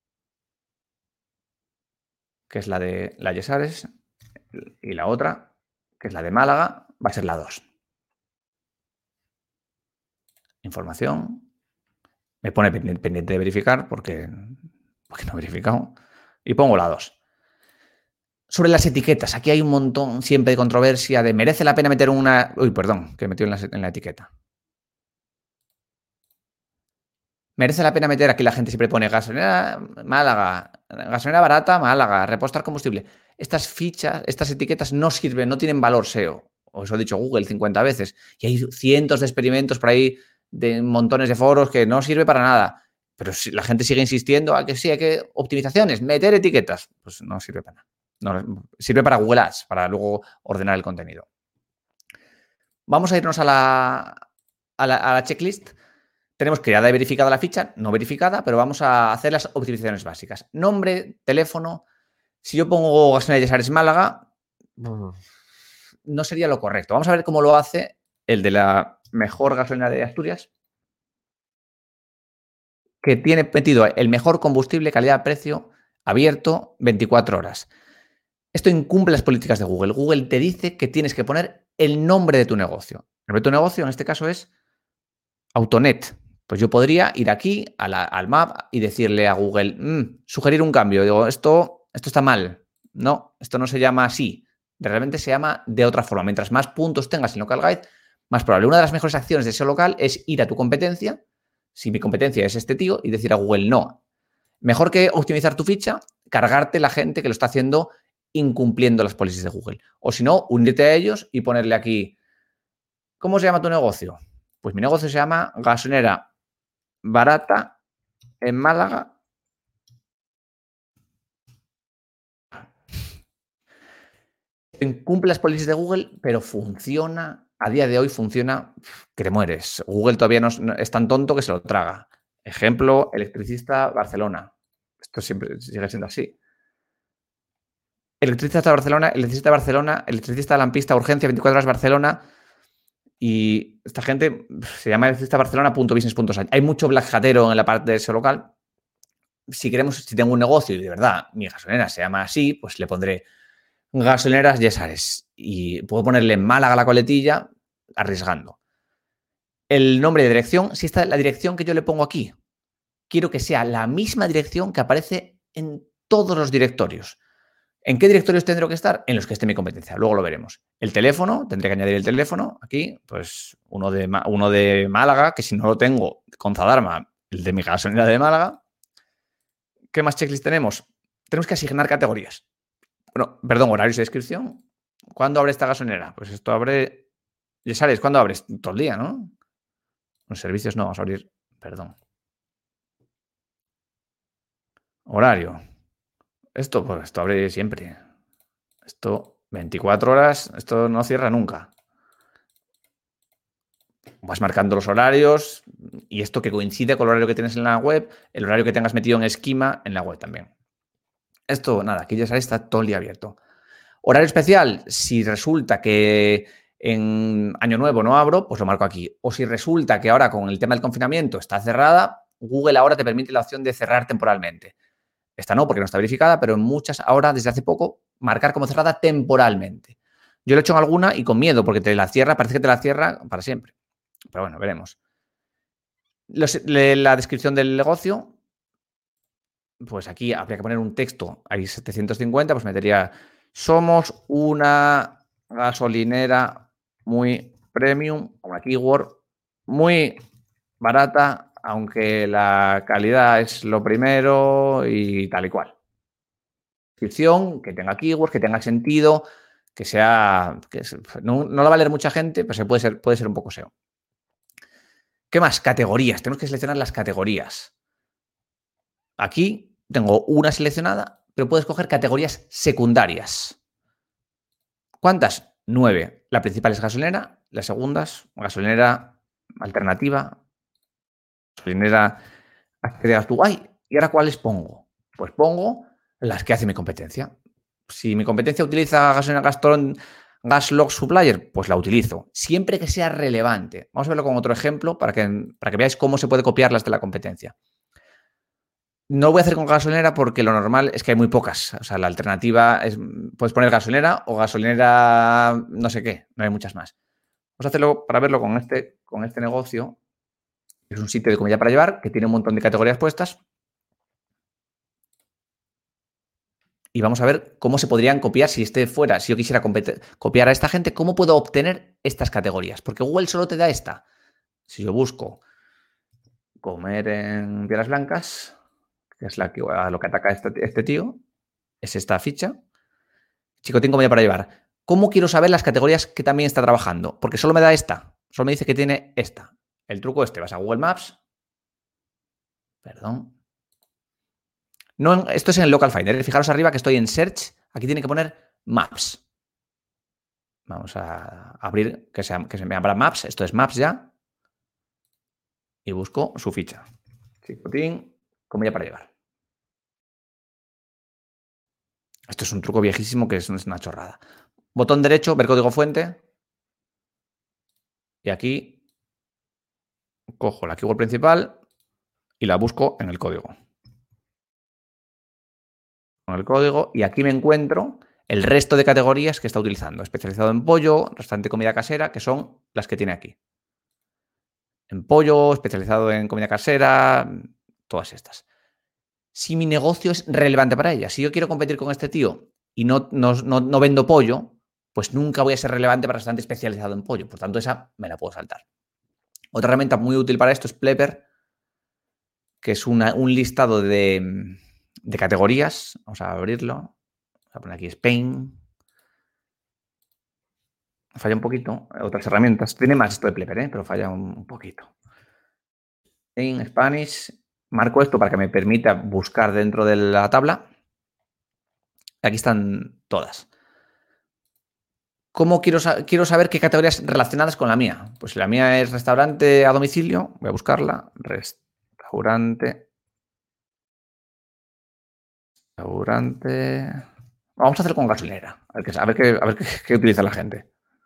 que es la de la Yesares, y la otra, que es la de Málaga, va a ser la 2. información, me pone pendiente de verificar porque no he verificado, y pongo la 2. Sobre las etiquetas, aquí hay un montón siempre de controversia de merece la pena meter una... Uy, perdón, que he metido en la etiqueta. Merece la pena meter, aquí la gente siempre pone gasolinera Málaga, gasolinera barata Málaga, repostar combustible. Estas fichas, estas etiquetas no sirven, no tienen valor SEO. Os he dicho Google 50 veces. Y hay cientos de experimentos por ahí, de montones de foros que no sirve para nada. Pero si la gente sigue insistiendo a que sí, hay que optimizaciones, meter etiquetas. Pues no sirve para nada. No, sirve para Google Ads, para luego ordenar el contenido. Vamos a irnos a la checklist. Tenemos creada y verificada la ficha, no verificada, pero vamos a hacer las optimizaciones básicas. Nombre, teléfono. Si yo pongo gasolinera Yesares Málaga, no sería lo correcto. Vamos a ver cómo lo hace el de la mejor gasolinera de Asturias, que tiene metido el mejor combustible, calidad-precio, abierto 24 horas. Esto incumple las políticas de Google. Google te dice que tienes que poner el nombre de tu negocio. El nombre de tu negocio en este caso es Autonet. Pues yo podría ir aquí al map y decirle a Google, sugerir un cambio. Digo, esto está mal. No, esto no se llama así. Realmente se llama de otra forma. Mientras más puntos tengas en Local Guide, más probable. Una de las mejores acciones de SEO local es ir a tu competencia, si mi competencia es este tío, y decir a Google, no. Mejor que optimizar tu ficha, cargarte la gente que lo está haciendo incumpliendo las policies de Google. O si no, unirte a ellos y ponerle aquí, ¿cómo se llama tu negocio? Pues mi negocio se llama gasolinera barata en Málaga. Incumple las policies de Google, pero funciona, a día de hoy funciona que te mueres. Google todavía no es tan tonto que se lo traga. Ejemplo, electricista Barcelona. Esto siempre sigue siendo así. Electricista Barcelona, electricista Lampista, urgencia, 24 horas Barcelona. Y esta gente se llama electricista Barcelona.business.site. Hay mucho black hatero en la parte de SEO local. Si tengo un negocio y de verdad mi gasolinera se llama así, pues le pondré gasolineras Yesares. Y puedo ponerle en Málaga la coletilla, arriesgando. El nombre de dirección, si esta es la dirección que yo le pongo aquí, quiero que sea la misma dirección que aparece en todos los directorios. ¿En qué directorios tendré que estar? En los que esté mi competencia. Luego lo veremos. El teléfono, tendré que añadir el teléfono aquí, pues uno de Málaga, que si no lo tengo con Zadarma, el de mi gasolinera de Málaga. ¿Qué más checklist tenemos? Tenemos que asignar categorías. Bueno, perdón, horarios de inscripción. ¿Cuándo abre esta gasolinera? Pues esto abre... Ya sabes, ¿cuándo abres? Todo el día, ¿no? Los servicios no, vamos a abrir... Perdón. Horario. Esto abre siempre. Esto, 24 horas, esto no cierra nunca. Vas marcando los horarios y esto que coincide con el horario que tienes en la web, el horario que tengas metido en esquema en la web también. Esto, nada, aquí ya sabes, está todo el día abierto. Horario especial, si resulta que en Año Nuevo no abro, pues lo marco aquí. O si resulta que ahora con el tema del confinamiento está cerrada, Google ahora te permite la opción de cerrar temporalmente. Esta no, porque no está verificada, pero en muchas ahora, desde hace poco, marcar como cerrada temporalmente. Yo lo he hecho en alguna y con miedo, porque te la cierra, parece que te la cierra para siempre. Pero bueno, veremos. La descripción del negocio, pues aquí habría que poner un texto. Hay 750, pues metería, somos una gasolinera muy premium, una keyword muy barata, aunque la calidad es lo primero y tal y cual. Descripción, que tenga keywords, que tenga sentido, que sea... no la va a leer mucha gente, pero puede ser un poco SEO. ¿Qué más? Categorías. Tenemos que seleccionar las categorías. Aquí tengo una seleccionada, pero puedes coger categorías secundarias. ¿Cuántas? 9. La principal es gasolinera, las segundas, gasolinera alternativa, gasolinera accederas tú. ¡Ay! ¿Y ahora cuáles pongo? Pues pongo las que hace mi competencia. Si mi competencia utiliza gasolina Gastron Gaslog Supplier, pues la utilizo. Siempre que sea relevante. Vamos a verlo con otro ejemplo para que veáis cómo se puede copiar las de la competencia. No lo voy a hacer con gasolinera porque lo normal es que hay muy pocas. O sea, la alternativa es, puedes poner gasolinera o gasolinera no sé qué. No hay muchas más. Vamos a hacerlo para verlo con este negocio. Es un sitio de comida para llevar que tiene un montón de categorías puestas. Y vamos a ver cómo se podrían copiar si esté fuera. Si yo quisiera copiar a esta gente, ¿cómo puedo obtener estas categorías? Porque Google solo te da esta. Si yo busco comer en Piedras Blancas, que es a lo que ataca este tío, es esta ficha. Chicotín comida para llevar. ¿Cómo quiero saber las categorías que también está trabajando? Porque solo me da esta. Solo me dice que tiene esta. El truco vas a Google Maps. Perdón. No, esto es en el Local Finder. Fijaros arriba que estoy en Search. Aquí tiene que poner Maps. Vamos a abrir, que se me abra Maps. Esto es Maps ya. Y busco su ficha. Chicotín, comida para llevar. Esto es un truco viejísimo que es una chorrada. Botón derecho, ver código fuente. Y aquí cojo la keyword principal y la busco en el código. Con el código y aquí me encuentro el resto de categorías que está utilizando. Especializado en pollo, restaurante comida casera, que son las que tiene aquí. En pollo, especializado en comida casera, todas estas. Si mi negocio es relevante para ella, si yo quiero competir con este tío y no vendo pollo, pues nunca voy a ser relevante para restaurante especializado en pollo. Por tanto, esa me la puedo saltar. Otra herramienta muy útil para esto es Plepper, que es un listado de categorías. Vamos a abrirlo. Vamos a poner aquí Spain. Falla un poquito. Otras herramientas. Tiene más esto de Plepper, pero falla un poquito. En Spanish. Marco esto para que me permita buscar dentro de la tabla. Aquí están todas. ¿Cómo quiero saber qué categorías relacionadas con la mía? Pues la mía es restaurante a domicilio. Voy a buscarla. Restaurante. Vamos a hacer con gasolinera. A ver qué utiliza la gente.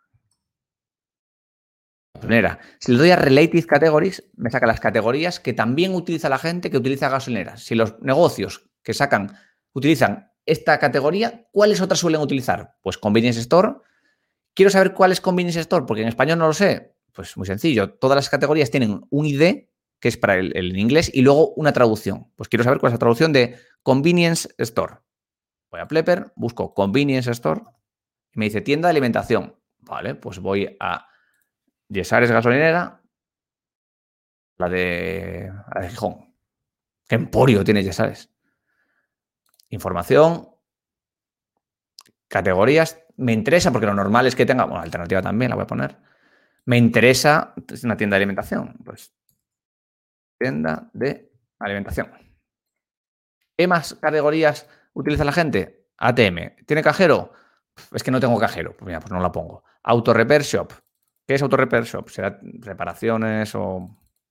Gasolinera. Si le doy a Related Categories, me saca las categorías que también utiliza la gente que utiliza gasolineras. Si los negocios que utilizan esta categoría, ¿cuáles otras suelen utilizar? Pues Convenience Store. ¿Quiero saber cuál es Convenience Store? Porque en español no lo sé. Pues muy sencillo. Todas las categorías tienen un ID, que es para el inglés, y luego una traducción. Pues quiero saber cuál es la traducción de Convenience Store. Voy a Plepper, busco Convenience Store y me dice tienda de alimentación. Vale, pues voy a Yesares Gasolinera, la de Gijón. ¿Qué emporio tiene Yesares? Información, categorías. Me interesa porque lo normal es que tenga, bueno, alternativa también la voy a poner. Me interesa, es una tienda de alimentación. Pues tienda de alimentación. ¿Qué más categorías utiliza la gente? ATM. ¿Tiene cajero? Es que no tengo cajero. Pues mira, pues no la pongo. Auto Repair Shop. ¿Qué es Auto Repair Shop? ¿Será reparaciones o...?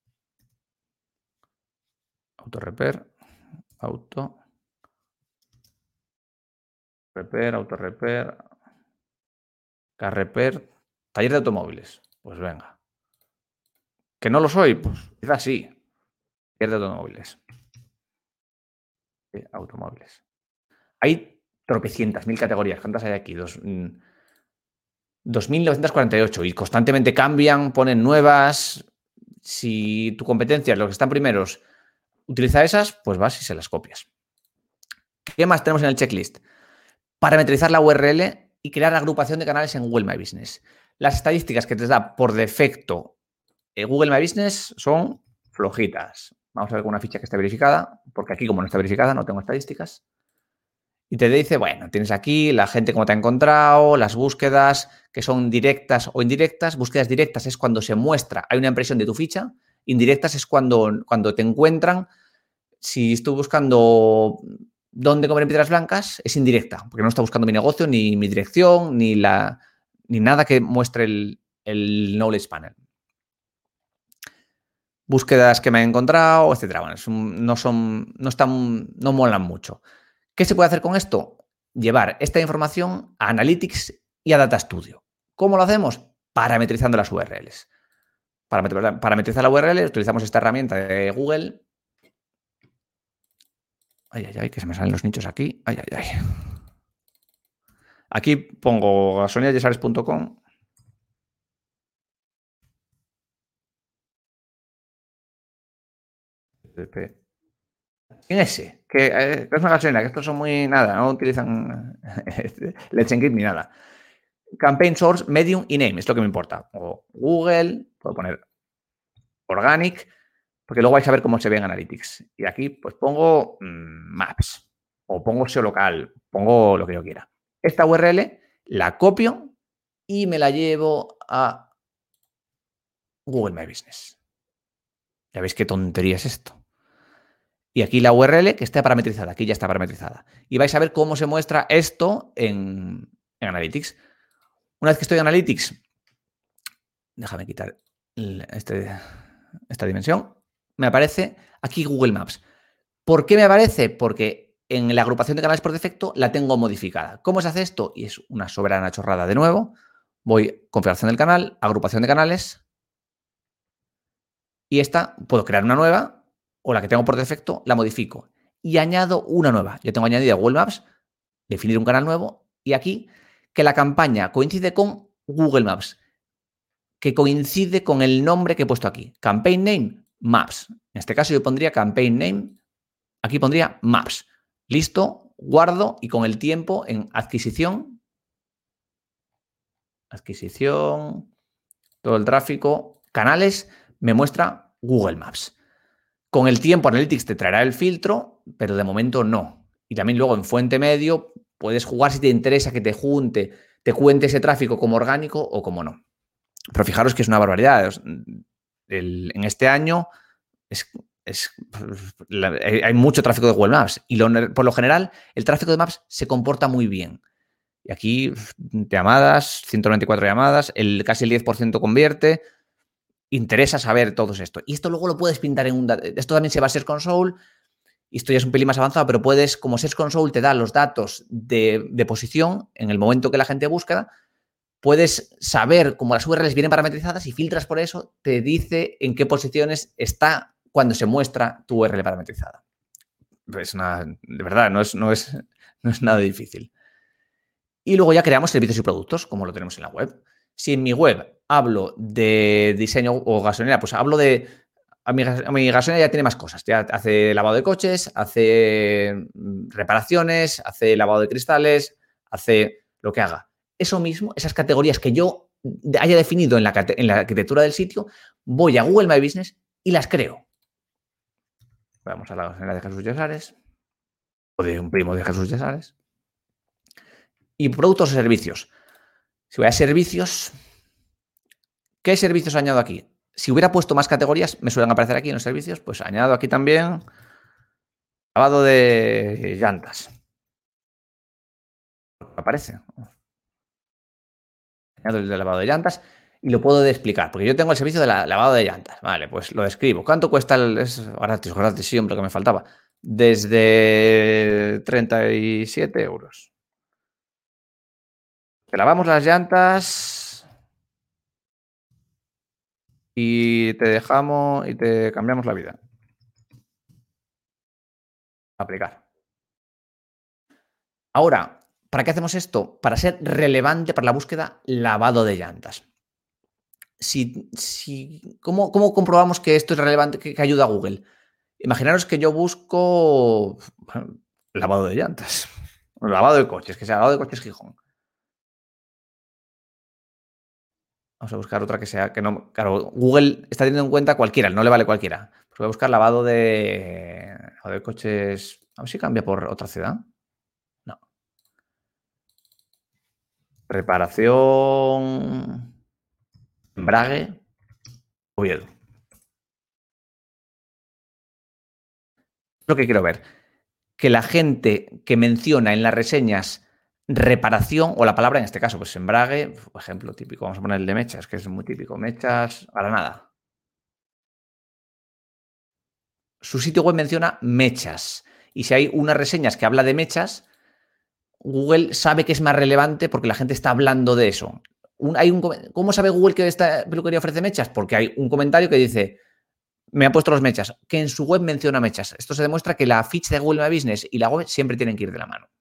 Auto Repair. Car Repair. Taller de automóviles. Pues venga. ¿Que no lo soy? Pues quizás sí. Taller de automóviles. Automóviles. Hay tropecientas mil categorías. ¿Cuántas hay aquí? 2.948 y constantemente cambian, ponen nuevas. Si tu competencia, los que están primeros, utiliza esas, pues vas y se las copias. ¿Qué más tenemos en el checklist? Parametrizar la URL y crear agrupación de canales en Google My Business. Las estadísticas que te da por defecto Google My Business son flojitas. Vamos a ver con una ficha que esté verificada, porque aquí como no está verificada no tengo estadísticas. Y te dice, bueno, tienes aquí la gente cómo te ha encontrado, las búsquedas que son directas o indirectas. Búsquedas directas es cuando se muestra, hay una impresión de tu ficha. Indirectas es cuando te encuentran. Si estoy buscando dónde comer en Piedras Blancas, es indirecta, porque no está buscando mi negocio, ni mi dirección, ni nada que muestre el Knowledge Panel. Búsquedas que me han encontrado, etcétera. Bueno, no molan mucho. ¿Qué se puede hacer con esto? Llevar esta información a Analytics y a Data Studio. ¿Cómo lo hacemos? Parametrizando las URLs. Para parametrizar la URL utilizamos esta herramienta de Google. Ay, ay, ay, que se me salen los nichos aquí. Ay, ay, ay. Aquí pongo gasolinayesares.com. ¿Quién es ese? Que es una gasolina, que estos son muy nada, no utilizan Let's Engage ni nada. Campaign Source, Medium y Name, es lo que me importa. O Google, puedo poner Organic, porque luego vais a ver cómo se ve en Analytics. Y aquí pues pongo Maps, o pongo SEO local, pongo lo que yo quiera. Esta URL la copio y me la llevo a Google My Business. Ya veis qué tontería es esto. Y aquí la URL que está parametrizada. Aquí ya está parametrizada. Y vais a ver cómo se muestra esto en Analytics. Una vez que estoy en Analytics, déjame quitar esta dimensión. Me aparece aquí Google Maps. ¿Por qué me aparece? Porque en la agrupación de canales por defecto la tengo modificada. ¿Cómo se hace esto? Y es una soberana chorrada de nuevo. Voy, configuración del canal, agrupación de canales. Y esta, puedo crear una nueva, o la que tengo por defecto, la modifico. Y añado una nueva. Ya tengo añadida Google Maps, definir un canal nuevo, y aquí que la campaña coincide con Google Maps, que coincide con el nombre que he puesto aquí. Campaign Name, Maps. En este caso yo pondría Campaign Name, aquí pondría Maps. Listo, guardo y con el tiempo en adquisición, todo el tráfico, canales, me muestra Google Maps. Con el tiempo Analytics te traerá el filtro, pero de momento no. Y también luego en fuente medio puedes jugar si te interesa que te cuente ese tráfico como orgánico o como no. Pero fijaros que es una barbaridad. En este año hay mucho tráfico de Google Maps y por lo general el tráfico de Maps se comporta muy bien. Y aquí llamadas, 194 llamadas, casi el 10% convierte. Interesa saber todo esto. Y esto luego lo puedes pintar en esto también se va a Search Console. Y esto ya es un pelín más avanzado, pero puedes, como Search Console te da los datos de posición en el momento que la gente busca, puedes saber cómo las URLs vienen parametrizadas y filtras por eso, te dice en qué posiciones está cuando se muestra tu URL parametrizada. De verdad, no es nada difícil. Y luego ya creamos servicios y productos, como lo tenemos en la web. Si en mi web hablo de diseño o gasolinera, pues hablo de... A mi gasolinera ya tiene más cosas. Ya hace lavado de coches, hace reparaciones, hace lavado de cristales, hace lo que haga. Eso mismo, esas categorías que yo haya definido en la arquitectura del sitio, voy a Google My Business y las creo. Vamos a la gasolinera de Jesús Yesares, o de un primo de Jesús Yesares. Y productos o servicios. Si voy a servicios, ¿qué servicios añado aquí? Si hubiera puesto más categorías, me suelen aparecer aquí en los servicios, pues añado aquí también lavado de llantas. Aparece. Añado el de lavado de llantas y lo puedo explicar, porque yo tengo el servicio de lavado de llantas. Vale, pues lo describo. ¿Cuánto cuesta es gratis, siempre que me faltaba? Desde 37 euros. Te lavamos las llantas y te dejamos y te cambiamos la vida. Aplicar. Ahora, ¿para qué hacemos esto? Para ser relevante para la búsqueda lavado de llantas. ¿Cómo comprobamos que esto es relevante, que ayuda a Google? Imaginaros que yo busco lavado de llantas, lavado de coches, que sea lavado de coches Gijón. Vamos a buscar otra que sea, que no... Claro, Google está teniendo en cuenta cualquiera, no le vale cualquiera. Pues voy a buscar lavado de coches... A ver si cambia por otra ciudad. No. Reparación... Embrague, Oviedo. Lo que quiero ver. Que la gente que menciona en las reseñas reparación, o la palabra en este caso, pues embrague, por ejemplo, típico, vamos a poner el de mechas, que es muy típico, mechas, Granada. Su sitio web menciona mechas. Y si hay unas reseñas que habla de mechas, Google sabe que es más relevante porque la gente está hablando de eso. ¿Cómo sabe Google que esta peluquería ofrece mechas? Porque hay un comentario que dice, me ha puesto los mechas, que en su web menciona mechas. Esto se demuestra que la ficha de Google My Business y la web siempre tienen que ir de la mano.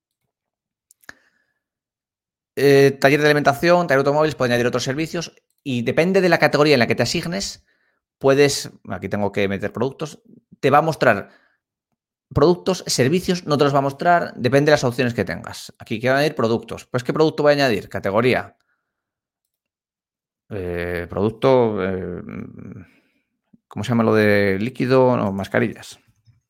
Taller de alimentación, taller de automóviles, puede añadir otros servicios y depende de la categoría en la que te asignes, puedes, aquí tengo que meter productos, te va a mostrar productos, servicios, no te los va a mostrar, depende de las opciones que tengas. Aquí quiero añadir productos. Pues, ¿qué producto voy a añadir? Categoría. Producto, ¿cómo se llama lo de líquido? No, mascarillas.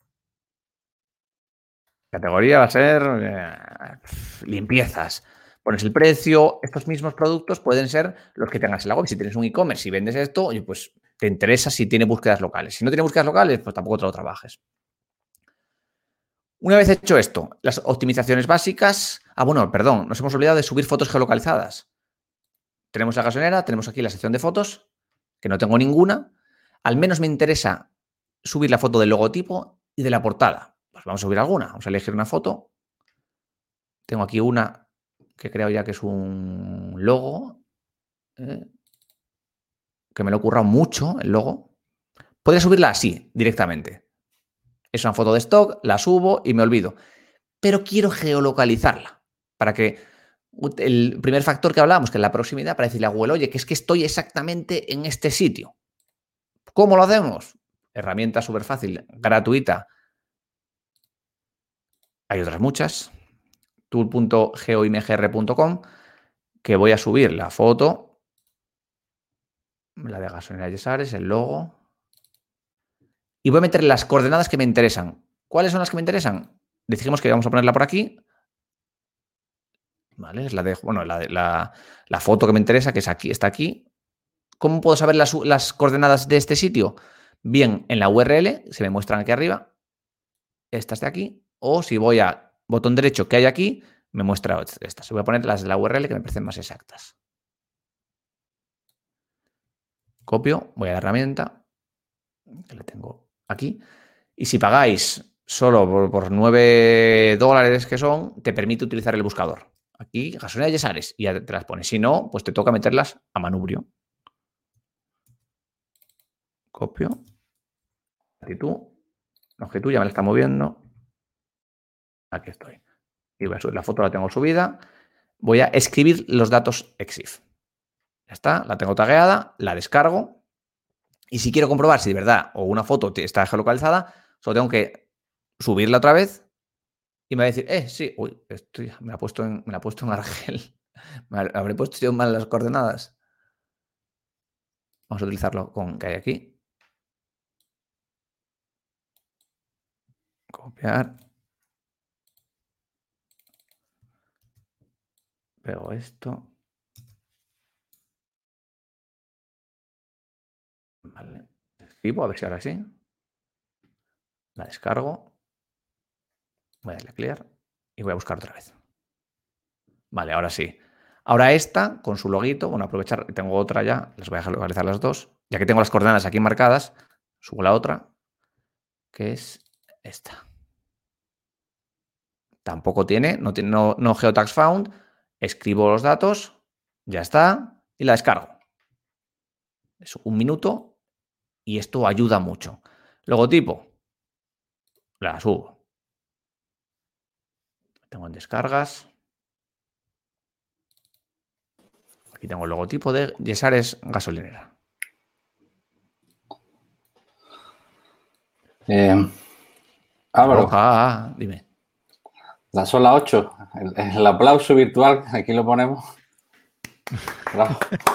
Categoría va a ser limpiezas. Pones el precio. Estos mismos productos pueden ser los que tengas en la web. Si tienes un e-commerce y vendes esto, oye, pues te interesa si tiene búsquedas locales. Si no tiene búsquedas locales, pues tampoco te lo trabajes. Una vez hecho esto, las optimizaciones básicas. Bueno, perdón, nos hemos olvidado de subir fotos geolocalizadas. Tenemos la gasolinera, tenemos aquí la sección de fotos, que no tengo ninguna. Al menos me interesa subir la foto del logotipo y de la portada. Pues vamos a subir alguna. Vamos a elegir una foto. Tengo aquí una que creo ya que es un logo. Que me lo he currado mucho, el logo. Podría subirla así, directamente. Es una foto de stock, la subo y me olvido. Pero quiero geolocalizarla para que el primer factor que hablábamos, que es la proximidad, para decirle a Google, oye, que es que estoy exactamente en este sitio. ¿Cómo lo hacemos? Herramienta súper fácil, gratuita. Hay otras muchas. tool.geoimgr.com, que voy a subir la foto, la de gasolinera Yesares, el logo, y voy a meter las coordenadas que me interesan. ¿Cuáles son las que me interesan? Decimos que vamos a ponerla por aquí. ¿Vale? Es la de, bueno, la foto que me interesa, que es aquí, está aquí. ¿Cómo puedo saber las coordenadas de este sitio? Bien, en la URL, se me muestran aquí arriba, estas de aquí, o si voy a botón derecho que hay aquí, me muestra estas. Voy a poner las de la URL que me parecen más exactas. Copio, voy a la herramienta, que la tengo aquí, y si pagáis solo por $9 que son, te permite utilizar el buscador. Aquí, gasolinera Yesares, y ya te las pones. Si no, pues te toca meterlas a manubrio. Copio. Longitud, ya me la está moviendo. Aquí estoy. Y voy a subir la foto, la tengo subida. Voy a escribir los datos EXIF. Ya está, la tengo tagueada, la descargo. Y si quiero comprobar si de verdad o una foto está geolocalizada, solo tengo que subirla otra vez y me va a decir, sí, uy, me la he puesto en Argel. Me habré puesto yo mal las coordenadas. Vamos a utilizarlo con que hay aquí. Copiar. Pego esto. Vale. Escribo, a ver si ahora sí. La descargo. Voy a darle a clear y voy a buscar otra vez. Vale, ahora sí. Ahora esta, con su loguito, bueno, aprovechar, tengo otra ya, las voy a localizar las dos. Ya que tengo las coordenadas aquí marcadas, subo la otra, que es esta. Tampoco tiene no geotags found. Escribo los datos, ya está, y la descargo. Es 1 minuto y esto ayuda mucho. Logotipo, la subo. Tengo en descargas. Aquí tengo el logotipo de Yesares Gasolinera. Álvaro, dime. son las 8. El aplauso virtual, aquí lo ponemos. Bravo.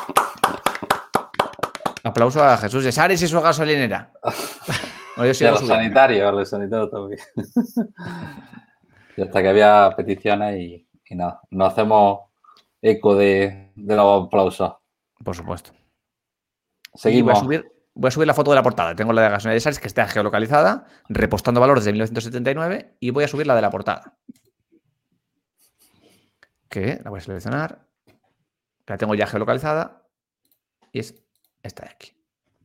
Aplauso a Jesús Yesares y su gasolinera. No, yo sí, a los sanitarios también. Y hasta que había peticiones y nada, no hacemos eco de los aplausos. Por supuesto. Seguimos. Voy a subir la foto de la portada. Tengo la de gasolinera Yesares que está geolocalizada, repostando valores de 1979 y voy a subir la de la portada. Que la voy a seleccionar. La tengo ya geolocalizada y es esta de aquí.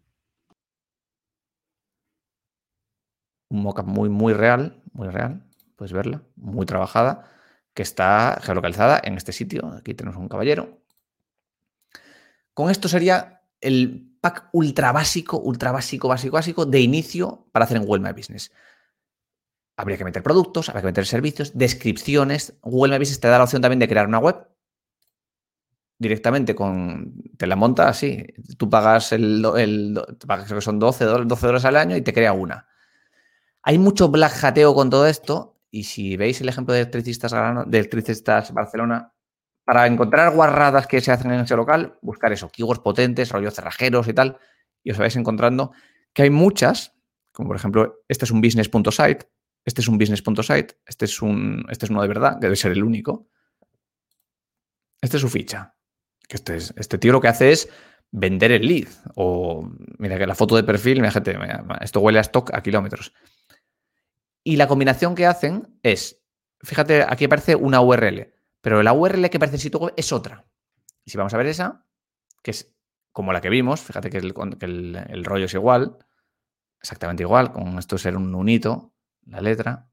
Un mockup muy real, puedes verla, muy trabajada, que está geolocalizada en este sitio. Aquí tenemos un caballero. Con esto sería el pack ultra básico de inicio para hacer en Google My Business. Habría que meter productos, habría que meter servicios, descripciones. Google My Business te da la opción también de crear una web. Directamente te la monta así. Tú pagas creo que son $12 al año y te crea una. Hay mucho black hateo con todo esto y si veis el ejemplo de Electricistas Barcelona, para encontrar guarradas que se hacen en ese local, buscar eso, keywords potentes, rollos cerrajeros y tal, y os vais encontrando que hay muchas, como por ejemplo, este es un business.site, este es un business.site, este es uno de verdad, que debe ser el único. Este es su ficha. Que este tío lo que hace es vender el lead. O mira que la foto de perfil, fíjate, esto huele a stock a kilómetros. Y la combinación que hacen es, fíjate, aquí aparece una URL, pero la URL que aparece en sitio web es otra. Y si vamos a ver esa, que es como la que vimos, fíjate que el rollo es igual, exactamente igual, con esto ser un unito, la letra.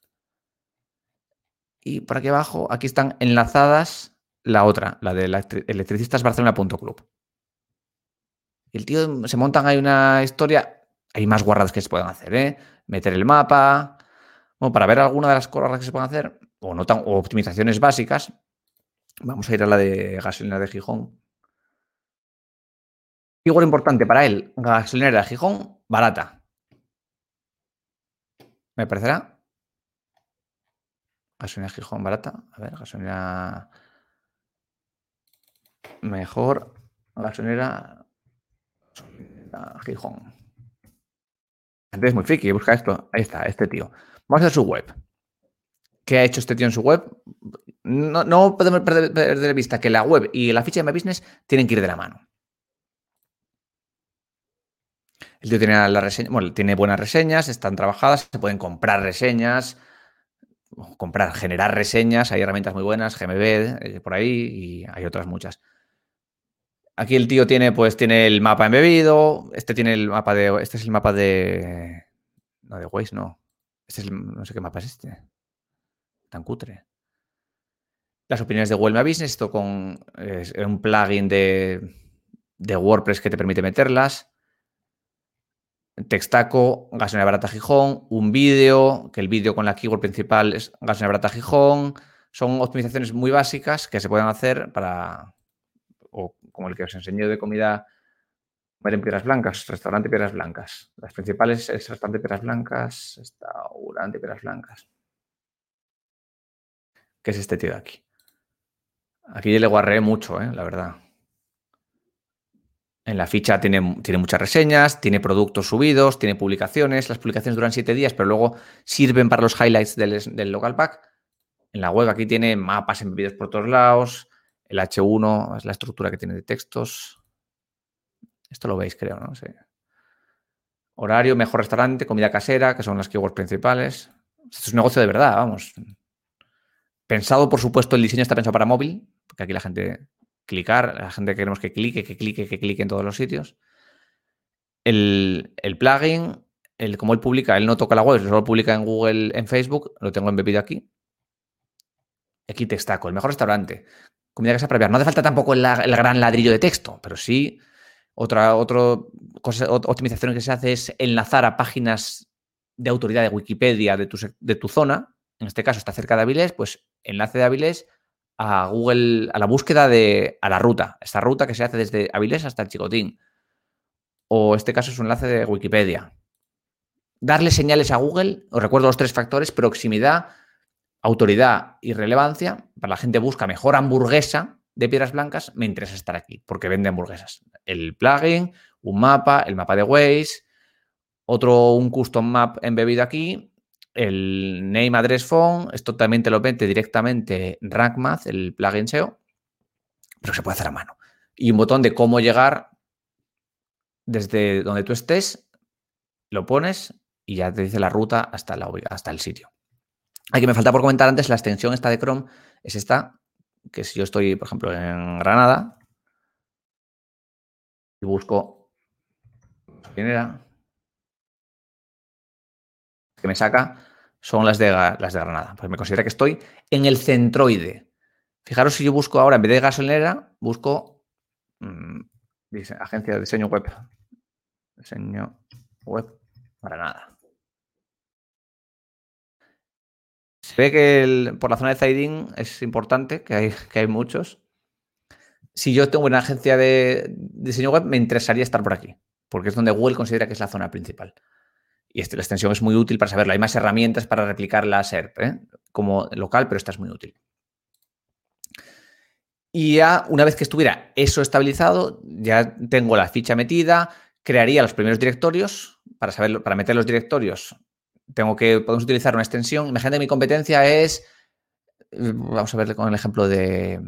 Y por aquí abajo, aquí están enlazadas la otra, la de electricistasbarcelona.club. Y el tío se montan ahí una historia, hay más guarradas que se pueden hacer, ¿eh? Meter el mapa, bueno, para ver alguna de las guarradas que se pueden hacer, o optimizaciones básicas, vamos a ir a la de gasolina de Gijón. Igual importante para él, gasolinera de Gijón, barata. ¿Me parecerá? Gasolina de Gijón, barata. A ver, gasolina... Mejor gasolinera Gijón. Antes es muy friki, busca esto. Ahí está, este tío. Vamos a ver su web. ¿Qué ha hecho este tío en su web? No podemos perder de vista que la web y la ficha de My Business tienen que ir de la mano. El tío tiene la reseña, bueno, tiene buenas reseñas, están trabajadas, se pueden comprar reseñas, generar reseñas, hay herramientas muy buenas, GMB, por ahí, y hay otras muchas. Aquí el tío tiene el mapa embebido, este es el mapa de... No, de Waze, no. No sé qué mapa es este. Tan cutre. Las opiniones de Google My Business, esto es un plugin de WordPress que te permite meterlas. Textaco, gasolina barata Gijón, un vídeo, que el vídeo con la keyword principal es gasolina barata Gijón. Son optimizaciones muy básicas que se pueden hacer o como el que os enseñé de comida, comer en Piedras Blancas, restaurante Piedras Blancas. Las principales es restaurante Piedras Blancas, restaurante Piedras Blancas. ¿Qué es este tío de aquí? Aquí le guarré mucho, la verdad. En la ficha tiene muchas reseñas, tiene productos subidos, tiene publicaciones. Las publicaciones duran 7 días, pero luego sirven para los highlights del local pack. En la web aquí tiene mapas embebidos por todos lados. El H1 es la estructura que tiene de textos. Esto lo veis, creo, ¿no? Sí. Horario, mejor restaurante, comida casera, que son las keywords principales. Esto es un negocio de verdad, vamos. Pensado, por supuesto, el diseño está pensado para móvil, porque aquí la gente... la gente queremos que clique en todos los sitios. El plugin, como él publica, él no toca la web, solo publica en Google, en Facebook, lo tengo embebido aquí. Aquí Textaco, el mejor restaurante. Comida casa previa. No hace falta tampoco el gran ladrillo de texto, pero sí otra optimización que se hace es enlazar a páginas de autoridad de Wikipedia de tu zona. En este caso está cerca de Avilés, pues enlace de Avilés a Google, a la búsqueda a la ruta. Esta ruta que se hace desde Avilés hasta el Chicotín. O este caso es un enlace de Wikipedia. Darle señales a Google, os recuerdo los 3 factores: proximidad, autoridad y relevancia. Para la gente busca mejor hamburguesa de Piedras Blancas, me interesa estar aquí, porque vende hamburguesas. El plugin, un mapa, el mapa de Waze, un custom map embebido aquí, el name, address, phone, esto también te lo mete directamente Rank Math, el plugin SEO, pero se puede hacer a mano. Y un botón de cómo llegar desde donde tú estés, lo pones y ya te dice la ruta hasta el sitio. Aquí me falta por comentar antes, la extensión esta de Chrome es esta, que si yo estoy, por ejemplo, en Granada y busco gasolinera, que me saca son las de Granada. Pues me considera que estoy en el centroide. Fijaros, si yo busco ahora, en vez de gasolinera, busco agencia de diseño web. Diseño web Granada. Se ve que por la zona de Zaidín es importante, que hay muchos. Si yo tengo una agencia de diseño web, me interesaría estar por aquí, porque es donde Google considera que es la zona principal. Y la extensión es muy útil para saberlo. Hay más herramientas para replicar la SERP, como local, pero esta es muy útil. Y ya una vez que estuviera eso estabilizado, ya tengo la ficha metida, crearía los primeros directorios. Para meter los directorios podemos utilizar una extensión. Imagínate que mi competencia es, vamos a ver con el ejemplo de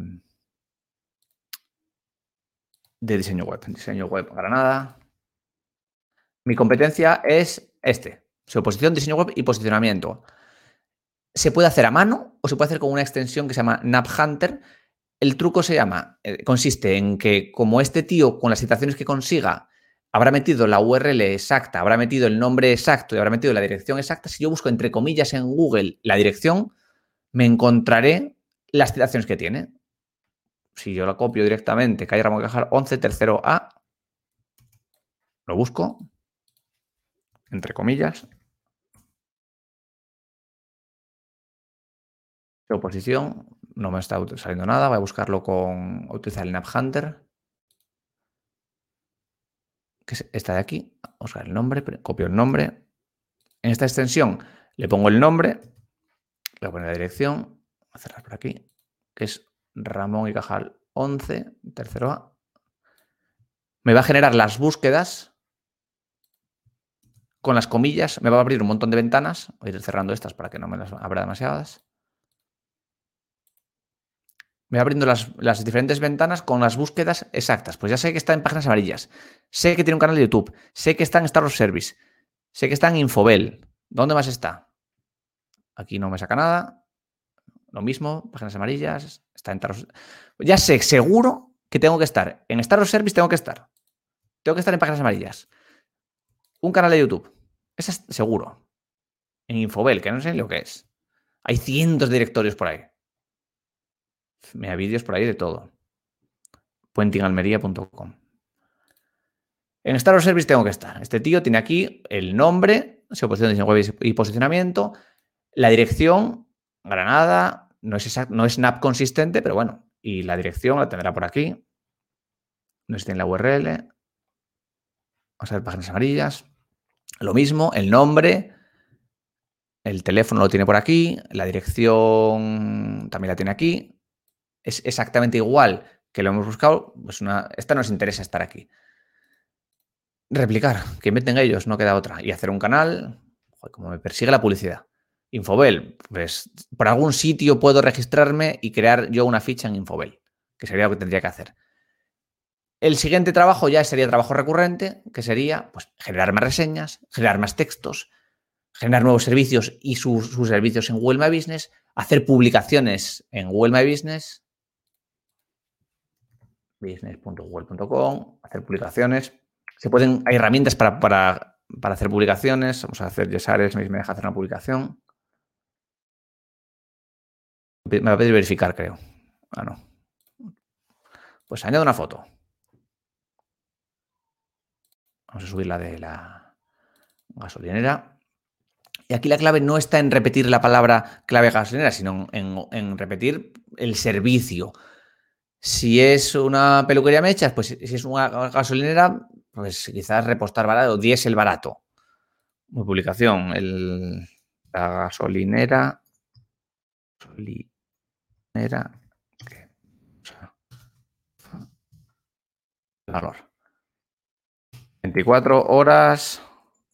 diseño web. Diseño web Granada. Mi competencia es oposición, diseño web y posicionamiento. Se puede hacer a mano o se puede hacer con una extensión que se llama NavHunter. El truco consiste en que como este tío con las citaciones que consiga habrá metido la URL exacta, habrá metido el nombre exacto y habrá metido la dirección exacta, si yo busco entre comillas en Google la dirección, me encontraré las citaciones que tiene. Si yo la copio directamente, calle Ramón y Cajal 11, tercero A, lo busco, entre comillas, oposición, no me está saliendo nada, voy a buscarlo con utilizar el NavHunter, que es esta de aquí, vamos a buscar el nombre, copio el nombre, en esta extensión le pongo el nombre, le voy a poner la dirección, voy a cerrar por aquí, que es Ramón y Cajal 11, tercero A, me va a generar las búsquedas con las comillas, me va a abrir un montón de ventanas, voy a ir cerrando estas para que no me las abra demasiadas. Me va abriendo las diferentes ventanas con las búsquedas exactas. Pues ya sé que está en páginas amarillas. Sé que tiene un canal de YouTube. Sé que está en Star of Service. Sé que está en Infobel. ¿Dónde más está? Aquí no me saca nada. Lo mismo, páginas amarillas. Está en Star of... Ya sé seguro que tengo que estar. En Star of Service tengo que estar. Tengo que estar en páginas amarillas. Un canal de YouTube. Eso es seguro. En Infobel, que no sé lo que es. Hay cientos de directorios por ahí. Me da vídeos por ahí de todo. puentingalmería.com. En Star of Service tengo que estar. Este tío tiene aquí el nombre, oposición, diseño web y posicionamiento, la dirección, Granada, no es NAP consistente, pero bueno, y la dirección la tendrá por aquí. No sé si tiene la URL. Vamos a ver páginas amarillas. Lo mismo, el nombre, el teléfono lo tiene por aquí, la dirección también la tiene aquí. Es exactamente igual que lo hemos buscado, pues esta nos interesa estar aquí. Replicar, que inventen ellos, no queda otra. Y hacer un canal, joder, como me persigue la publicidad. Infobel, pues por algún sitio puedo registrarme y crear yo una ficha en Infobel, que sería lo que tendría que hacer. El siguiente trabajo ya sería trabajo recurrente, que sería pues, generar más reseñas, generar más textos, generar nuevos servicios y sus servicios en Google My Business, hacer publicaciones en Google My Business, business.google.com, hacer publicaciones. Hay herramientas para hacer publicaciones. Vamos a hacer Yesares, me deja hacer una publicación. Me va a pedir verificar, creo. Ah, no. Pues añado una foto. Vamos a subir la de la gasolinera. Y aquí la clave no está en repetir la palabra clave gasolinera, sino en repetir el servicio. Si es una peluquería mechas, pues si es una gasolinera, pues quizás repostar barato, diésel barato. Mi publicación, la gasolinera. Valor. 24 horas.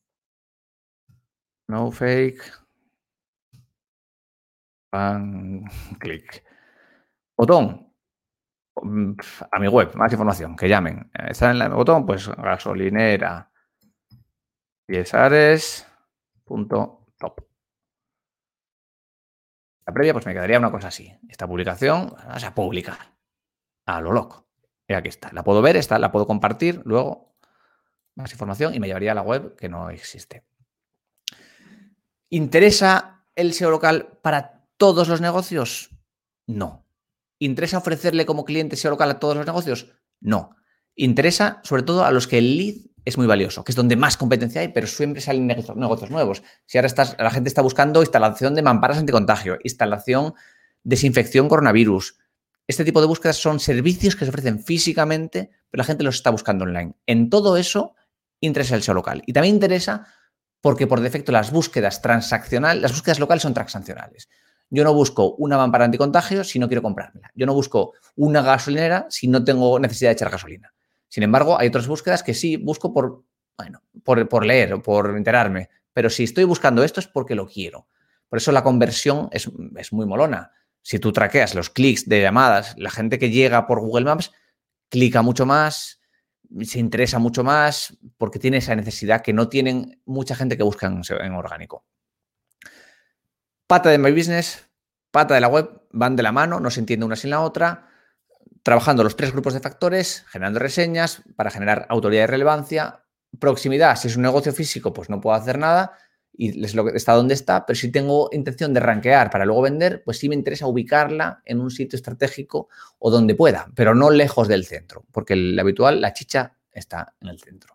No fake. Click. Botón. A mi web, más información, que llamen. Está en el botón, pues gasolinera yesares.top. La previa, pues me quedaría una cosa así. Esta publicación, vamos a publicar. A lo loco. Y aquí está. La puedo ver, la puedo compartir, luego más información y me llevaría a la web que no existe. ¿Interesa el SEO local para todos los negocios? No. ¿Interesa ofrecerle como cliente SEO local a todos los negocios? No. Interesa sobre todo a los que el lead es muy valioso, que es donde más competencia hay, pero siempre salen negocios nuevos. Si ahora la gente está buscando instalación de mamparas anticontagio, instalación desinfección coronavirus, este tipo de búsquedas son servicios que se ofrecen físicamente, pero la gente los está buscando online. En todo eso interesa el SEO local. Y también interesa porque por defecto las búsquedas locales son transaccionales. Yo no busco una mampara anticontagio si no quiero comprármela. Yo no busco una gasolinera si no tengo necesidad de echar gasolina. Sin embargo, hay otras búsquedas que sí busco por leer o por enterarme. Pero si estoy buscando esto es porque lo quiero. Por eso la conversión es muy molona. Si tú traqueas los clics de llamadas, la gente que llega por Google Maps clica mucho más, se interesa mucho más, porque tiene esa necesidad que no tienen mucha gente que busca en orgánico. Pata de My Business, pata de la web, van de la mano, no se entiende una sin la otra, trabajando los 3 grupos de factores, generando reseñas para generar autoridad y relevancia. Proximidad, si es un negocio físico, pues no puedo hacer nada y está donde está, pero si tengo intención de rankear para luego vender, pues sí me interesa ubicarla en un sitio estratégico o donde pueda, pero no lejos del centro, porque la chicha está en el centro.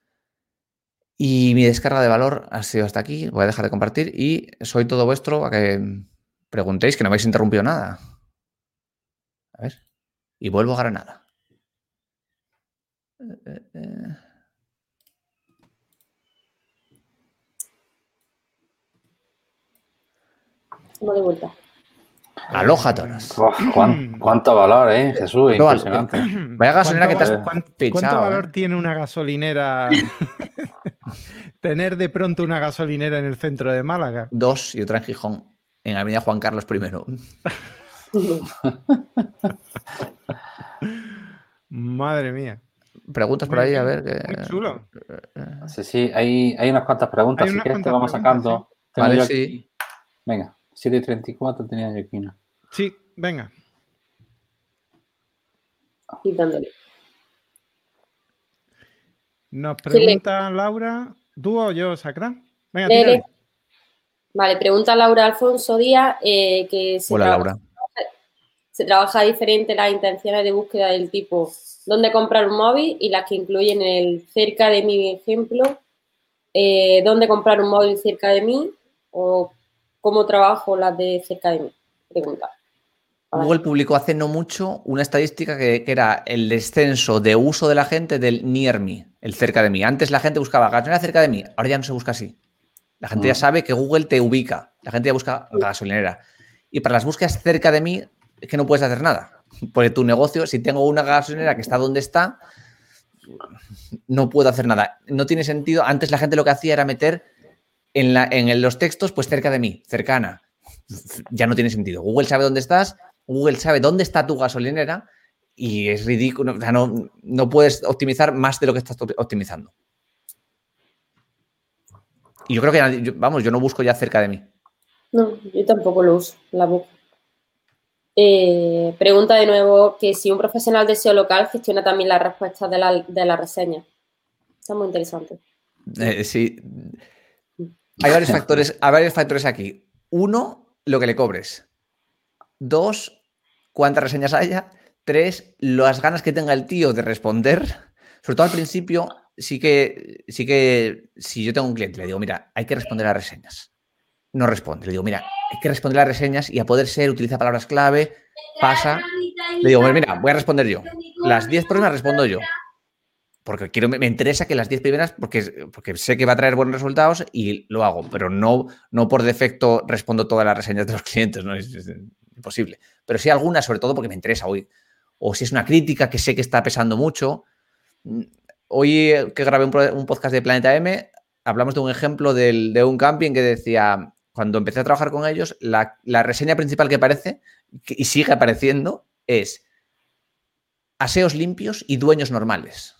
Y mi descarga de valor ha sido hasta aquí. Voy a dejar de compartir y soy todo vuestro a que preguntéis, que no habéis interrumpido nada. A ver. Y vuelvo a Granada. Estamos de vuelta. Aloha, toros. ¿Cuánto valor, Jesús? Impresionante. Vaya gasolinera que te has pichado. ¿Cuánto valor tiene una gasolinera? Tener de pronto una gasolinera en el centro de Málaga. 2 y otra en Gijón, en Avenida Juan Carlos I. Madre mía. Preguntas por ahí, a ver. Muy chulo. Sí, hay unas cuantas preguntas. Si quieres, te vamos sacando. Sí. Vale, sí. Venga, 7:34 tenía yo aquí una. Sí, venga. Quitándole. Nos pregunta Laura, ¿tú o yo, Sacra? Venga, tírale. Vale, pregunta Laura Alfonso Díaz que Laura. Se trabaja diferente las intenciones de búsqueda del tipo dónde comprar un móvil y las que incluyen el cerca de mi ejemplo, dónde comprar un móvil cerca de mí o cómo trabajo las de cerca de mí. Pregunta. Google publicó hace no mucho una estadística que era el descenso de uso de la gente del near me, el cerca de mí. Antes la gente buscaba gasolinera cerca de mí, ahora ya no se busca así. La gente ya sabe que Google te ubica, la gente ya busca gasolinera. Y para las búsquedas cerca de mí es que no puedes hacer nada. Porque tu negocio, si tengo una gasolinera que está donde está, no puedo hacer nada. No tiene sentido. Antes la gente lo que hacía era meter en los textos, pues cerca de mí, cercana. Ya no tiene sentido. Google sabe dónde estás, Google sabe dónde está tu gasolinera y es ridículo. O sea, no puedes optimizar más de lo que estás optimizando. Y yo creo que, yo no busco ya cerca de mí. No, yo tampoco lo uso, la busco. Pregunta de nuevo que si un profesional de SEO local gestiona también las respuestas de la reseña. Está muy interesante. Sí. Hay varios factores aquí. 1, lo que le cobres. 2, cuántas reseñas haya. 3, las ganas que tenga el tío de responder. Sobre todo al principio, sí que si yo tengo un cliente, le digo, mira, hay que responder a reseñas. No responde. Le digo, mira, hay que responder a reseñas y a poder ser, utiliza palabras clave, pasa. Le digo, mira, voy a responder yo. Las 10 próximas respondo yo. Porque me interesa que las 10 primeras, porque sé que va a traer buenos resultados y lo hago, pero no por defecto respondo todas las reseñas de los clientes, no es imposible. Pero sí algunas, sobre todo porque me interesa hoy. O si es una crítica que sé que está pesando mucho. Hoy que grabé un podcast de Planeta M, hablamos de un ejemplo de un camping que decía, cuando empecé a trabajar con ellos, la reseña principal que aparece, y sigue apareciendo, es aseos limpios y dueños normales.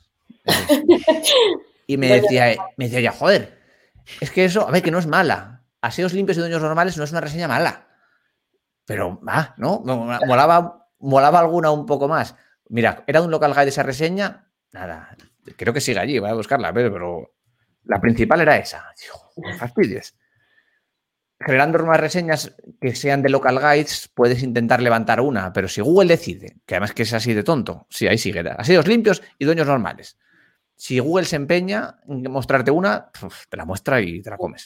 Y me decía ya, joder, es que eso, a ver, que no es mala. Aseos limpios y dueños normales no es una reseña mala. Pero, ¿no? Molaba alguna un poco más. Mira, ¿era de un local guide esa reseña? Nada, creo que sigue allí, voy a buscarla, pero la principal era esa. Hijo, me fastidies. Generando más reseñas que sean de local guides, puedes intentar levantar una, pero si Google decide, que además que es así de tonto, sí, ahí sigue, aseos limpios y dueños normales. Si Google se empeña en mostrarte una, te la muestra y te la comes.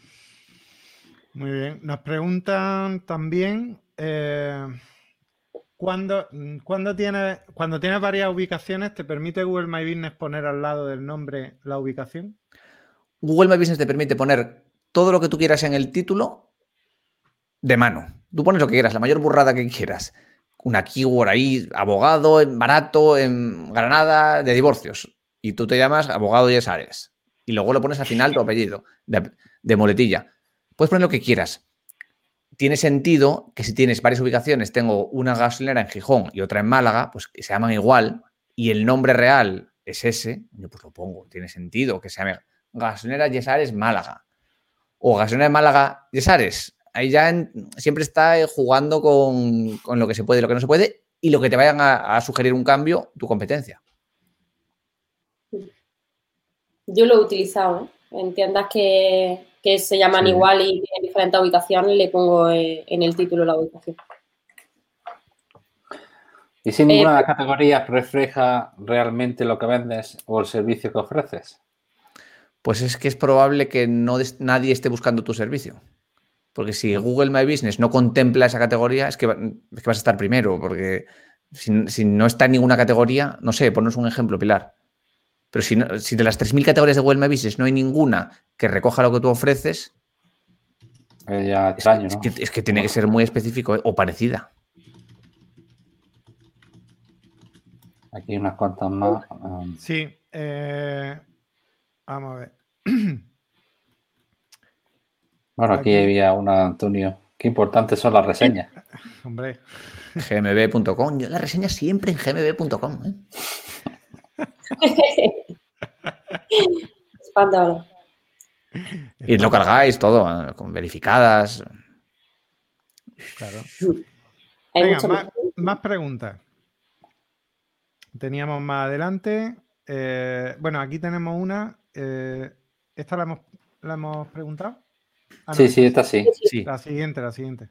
Muy bien. Nos preguntan también Cuando tienes varias ubicaciones, ¿te permite Google My Business poner al lado del nombre la ubicación? Google My Business te permite poner todo lo que tú quieras en el título de mano. Tú pones lo que quieras, la mayor burrada que quieras. Una keyword ahí, abogado, en barato, en Granada, de divorcios. Y tú te llamas abogado Yesares. Y luego lo pones al final tu apellido, de muletilla. Puedes poner lo que quieras. Tiene sentido que si tienes varias ubicaciones, tengo una gasolinera en Gijón y otra en Málaga, pues que se llaman igual y el nombre real es ese, yo pues lo pongo. Tiene sentido que se llame Gasolinera Yesares Málaga o Gasolinera Málaga Yesares. Ahí ya siempre está jugando con lo que se puede y lo que no se puede y lo que te vayan a sugerir un cambio, tu competencia. Yo lo he utilizado, en tiendas que se llaman igual y tienen diferentes ubicaciones, le pongo en el título la ubicación. ¿Y si ninguna de las categorías refleja realmente lo que vendes o el servicio que ofreces? Pues es que es probable que nadie esté buscando tu servicio. Porque si Google My Business no contempla esa categoría, es que vas a estar primero. Porque si no está en ninguna categoría, no sé, ponnos un ejemplo, Pilar. Pero si de las 3.000 categorías de Google My Business no hay ninguna que recoja lo que tú ofreces, ya extraño, ¿no? Es que tiene que ser muy específico o parecida. Aquí unas cuantas más. Sí. Vamos a ver. Bueno, aquí había una, Antonio. Qué importantes son las reseñas. Hombre. gmb.com. Yo las reseñas siempre en gmb.com. Espándalo. Y lo cargáis todo, con verificadas. Claro. Venga, más preguntas. Teníamos más adelante. Bueno, aquí tenemos una. ¿Esta la hemos preguntado? No, sí, esta sí. La siguiente.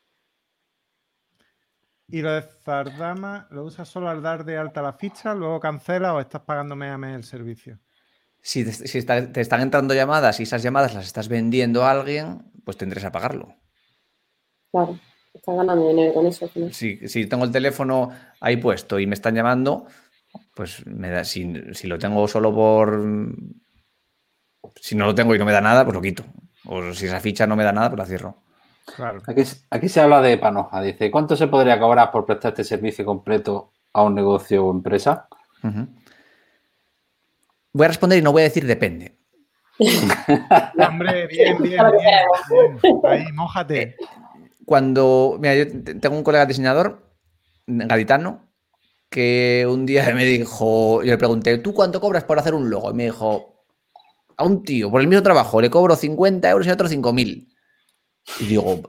¿Y lo de Zardama lo usas solo al dar de alta la ficha, luego cancela o estás pagando mes a mes el servicio? Si te están entrando llamadas y esas llamadas las estás vendiendo a alguien, pues tendrás a pagarlo. Claro, estás ganando dinero con eso. ¿No? Si tengo el teléfono ahí puesto y me están llamando, pues me da, si lo tengo solo por... Si no lo tengo y no me da nada, pues lo quito. O si esa ficha no me da nada, pues la cierro. Claro. Aquí se habla de Panoja. Dice, ¿cuánto se podría cobrar por prestar este servicio completo a un negocio o empresa? Voy a responder y no voy a decir depende. Hombre, bien. Ahí, mójate. Mira, yo tengo un colega diseñador gaditano que un día me dijo, yo le pregunté, ¿tú cuánto cobras por hacer un logo? Y me dijo, a un tío, por el mismo trabajo, le cobro 50 euros y a otro 5.000. Y digo,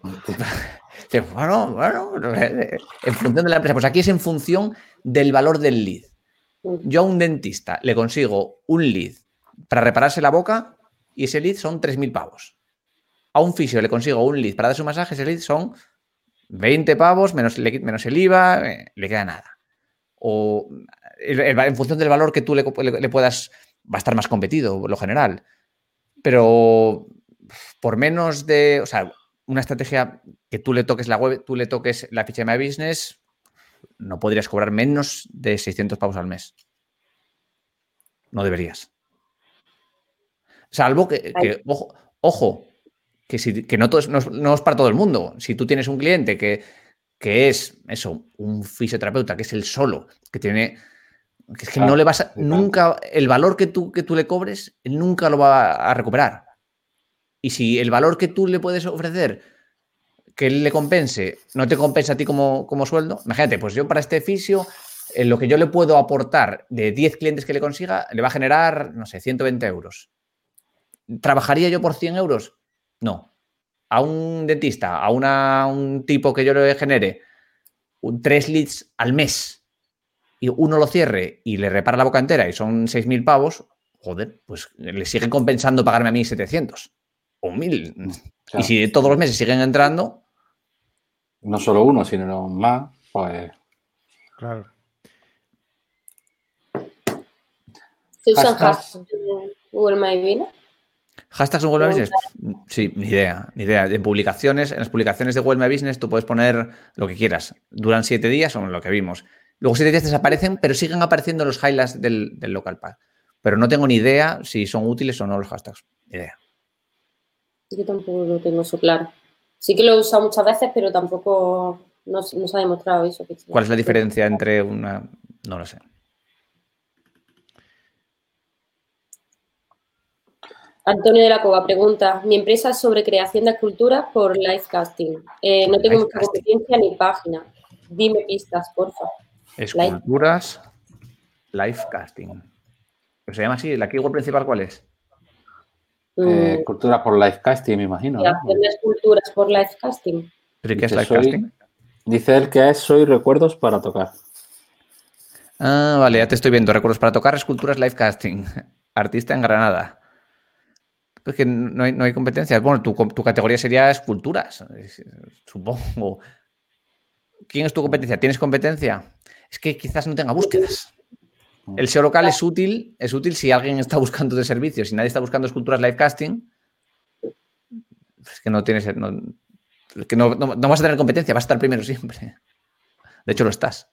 bueno, en función de la empresa. Pues aquí es en función del valor del lead. Yo a un dentista le consigo un lead para repararse la boca y ese lead son 3.000 pavos. A un fisio le consigo un lead para dar su masaje, ese lead son 20 pavos menos el IVA, le queda nada. O en función del valor que tú le puedas, va a estar más competido, por lo general. Pero por menos de, o sea, una estrategia que tú le toques la web, tú le toques la ficha de My Business, no podrías cobrar menos de 600 pavos al mes. No deberías. Salvo que ojo, que no es para todo el mundo. Si tú tienes un cliente que es eso, un fisioterapeuta, que es el solo, que tiene... Que es que no le vas a... Nunca... El valor que tú le cobres, él nunca lo va a recuperar. Y si el valor que tú le puedes ofrecer, que él le compense, no te compensa a ti como sueldo, imagínate, pues yo para este fisio, lo que yo le puedo aportar de 10 clientes que le consiga, le va a generar, no sé, 120 euros. ¿Trabajaría yo por 100 euros? No. A un dentista, a un tipo que yo le genere 3 leads al mes y uno lo cierre y le repara la boca entera y son 6.000 pavos, joder, pues le siguen compensando pagarme a mí 700 o 1.000. Claro. Y si todos los meses siguen entrando... No solo uno, sino más, pues... Claro. ¿Se usan hashtags en Google My Business? ¿Hashtags en Google My Business? Sí, ni idea. En las publicaciones de Google My Business tú puedes poner lo que quieras. Duran 7 días, son lo que vimos. Luego 7 días desaparecen, pero siguen apareciendo los highlights del local pack. Pero no tengo ni idea si son útiles o no los hashtags. Ni idea. Yo tampoco lo tengo eso claro. Sí que lo he usado muchas veces, pero tampoco no se ha demostrado eso. ¿Cuál es la diferencia entre una...? No lo sé. Antonio de la Cova pregunta, mi empresa es sobre creación de esculturas por livecasting. No tengo mucha competencia ni página. Dime pistas, porfa. Esculturas, livecasting. ¿Se llama así? ¿La keyword principal cuál es? Esculturas por livecasting, me imagino. Creación de esculturas por livecasting. ¿Pero qué es livecasting? Dice él que soy recuerdos para tocar. Ah, vale, ya te estoy viendo. Recuerdos para tocar, esculturas, livecasting. Artista en Granada. Es que no hay competencias. Bueno, tu categoría sería esculturas, supongo. ¿Quién es tu competencia? ¿Tienes competencia? Es que quizás no tenga búsquedas. El SEO local es útil si alguien está buscando de servicios. Si nadie está buscando esculturas livecasting, es que no tienes... que no vas a tener competencia, vas a estar primero siempre. De hecho, lo estás.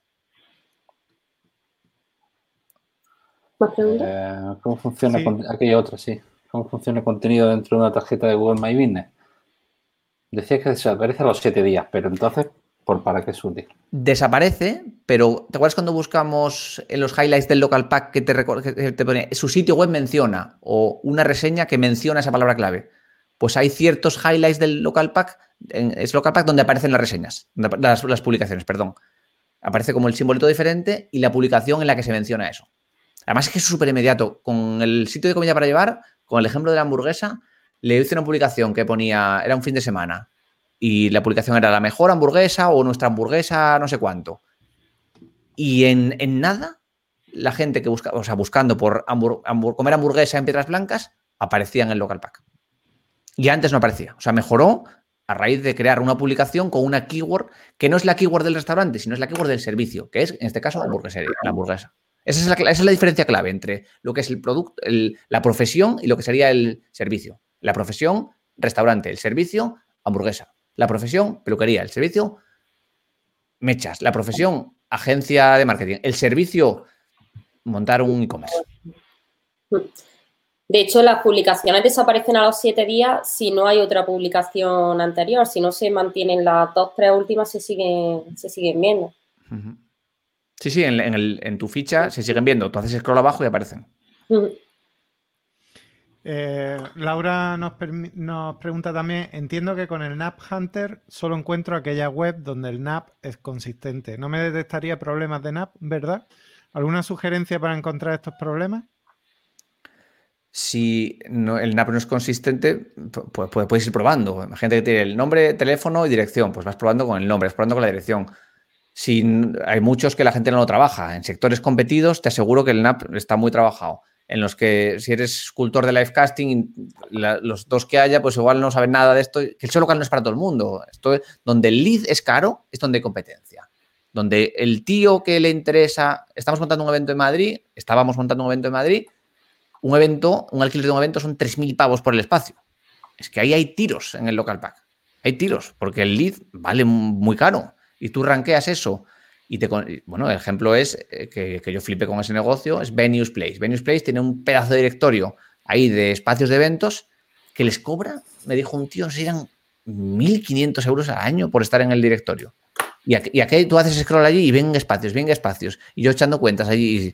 ¿Más preguntas? ¿Cómo funciona? Sí. Aquí hay otra, sí. ¿Cómo funciona el contenido dentro de una tarjeta de Google My Business? Decía que desaparece a los 7 días, pero entonces, ¿para qué es útil? Desaparece, pero ¿te acuerdas cuando buscamos en los highlights del local pack que te pone su sitio web menciona o una reseña que menciona esa palabra clave? Pues hay ciertos highlights del local pack, es local pack donde aparecen las reseñas, las publicaciones, perdón. Aparece como el simbolito diferente y la publicación en la que se menciona eso. Además es que es súper inmediato. Con el sitio de comida para llevar, con el ejemplo de la hamburguesa, le hice una publicación que ponía, era un fin de semana, y la publicación era la mejor hamburguesa o nuestra hamburguesa no sé cuánto. Y en nada, la gente que busca, o sea, buscando por comer hamburguesa en Piedras Blancas, aparecía en el local pack. Y antes no aparecía. O sea, mejoró a raíz de crear una publicación con una keyword que no es la keyword del restaurante, sino es la keyword del servicio, que es, en este caso, la hamburguesa. Esa es la diferencia clave entre lo que es el producto, la profesión y lo que sería el servicio. La profesión, restaurante. El servicio, hamburguesa. La profesión, peluquería. El servicio, mechas. La profesión, agencia de marketing. El servicio, montar un e-commerce. De hecho, las publicaciones desaparecen a los 7 días si no hay otra publicación anterior. Si no se mantienen las 2 o 3 últimas, se siguen viendo. Uh-huh. Sí, en tu ficha se siguen viendo. Tú haces scroll abajo y aparecen. Laura nos pregunta también, entiendo que con el NAP Hunter solo encuentro aquella web donde el NAP es consistente. ¿No me detectaría problemas de NAP, verdad? ¿Alguna sugerencia para encontrar estos problemas? Si el NAP no es consistente, pues puedes ir probando. Imagínate que tiene el nombre, teléfono y dirección. Pues vas probando con el nombre, vas probando con la dirección. Hay muchos que la gente no lo trabaja. En sectores competidos te aseguro que el NAP está muy trabajado. En los que si eres escultor de livecasting, los 2 que haya, pues igual no saben nada de esto. Que el SEO local no es para todo el mundo. Donde el lead es caro, es donde hay competencia. Donde el tío que le interesa... Estábamos montando un evento en Madrid, un alquiler de un evento son 3.000 pavos por el espacio. Es que ahí hay tiros en el local pack. Hay tiros, porque el lead vale muy caro. Y tú rankeas eso. Bueno, el ejemplo es que yo flipé con ese negocio, es Venues Place. Venues Place tiene un pedazo de directorio ahí de espacios de eventos que les cobra, me dijo un tío, no sé, eran 1.500 euros al año por estar en el directorio. Y aquí tú haces scroll allí y ven espacios. Y yo echando cuentas allí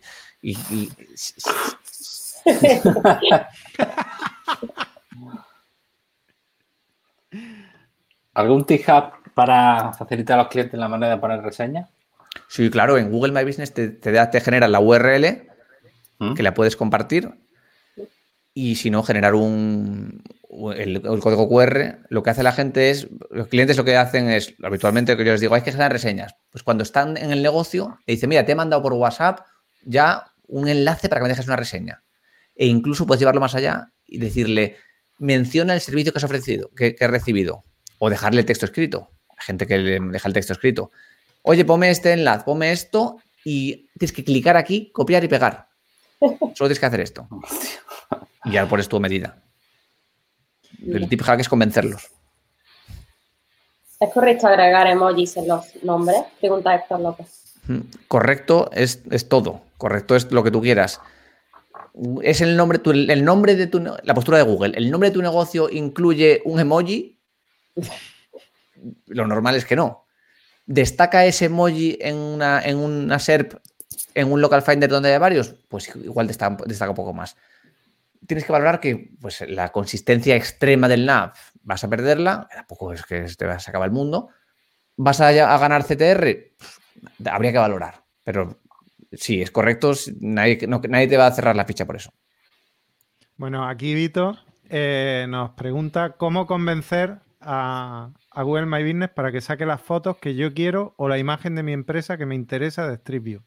¿Algún tip-up para facilitar a los clientes la manera de poner reseñas? Sí, claro. En Google My Business te genera la URL que la puedes compartir y si no, generar el código QR. Lo que hace la gente es, los clientes lo que hacen es, habitualmente lo que yo les digo, hay que generar reseñas. Pues cuando están en el negocio, te dice, mira, te he mandado por WhatsApp ya un enlace para que me dejes una reseña. E incluso puedes llevarlo más allá y decirle, menciona el servicio que has ofrecido, que has recibido. O dejarle el texto escrito. Hay gente que le deja el texto escrito. Oye, ponme este enlace, ponme esto y tienes que clicar aquí, copiar y pegar. Solo tienes que hacer esto. Y ya pones tu medida. El tip hack es convencerlos. ¿Es correcto agregar emojis en los nombres? Pregunta Héctor López. Correcto es todo. Correcto es lo que tú quieras. Es el nombre, la postura de Google. ¿El nombre de tu negocio incluye un emoji? Lo normal es que no. ¿Destaca ese emoji en una SERP, en un local finder donde hay varios? Pues igual destaca un poco más. Tienes que valorar que pues, la consistencia extrema del nav vas a perderla, tampoco es que se acaba el mundo. ¿Vas a ganar CTR? Habría que valorar, pero sí, es correcto, nadie te va a cerrar la ficha por eso. Bueno, aquí Vito nos pregunta cómo convencer a Google My Business para que saque las fotos que yo quiero o la imagen de mi empresa que me interesa de Street View.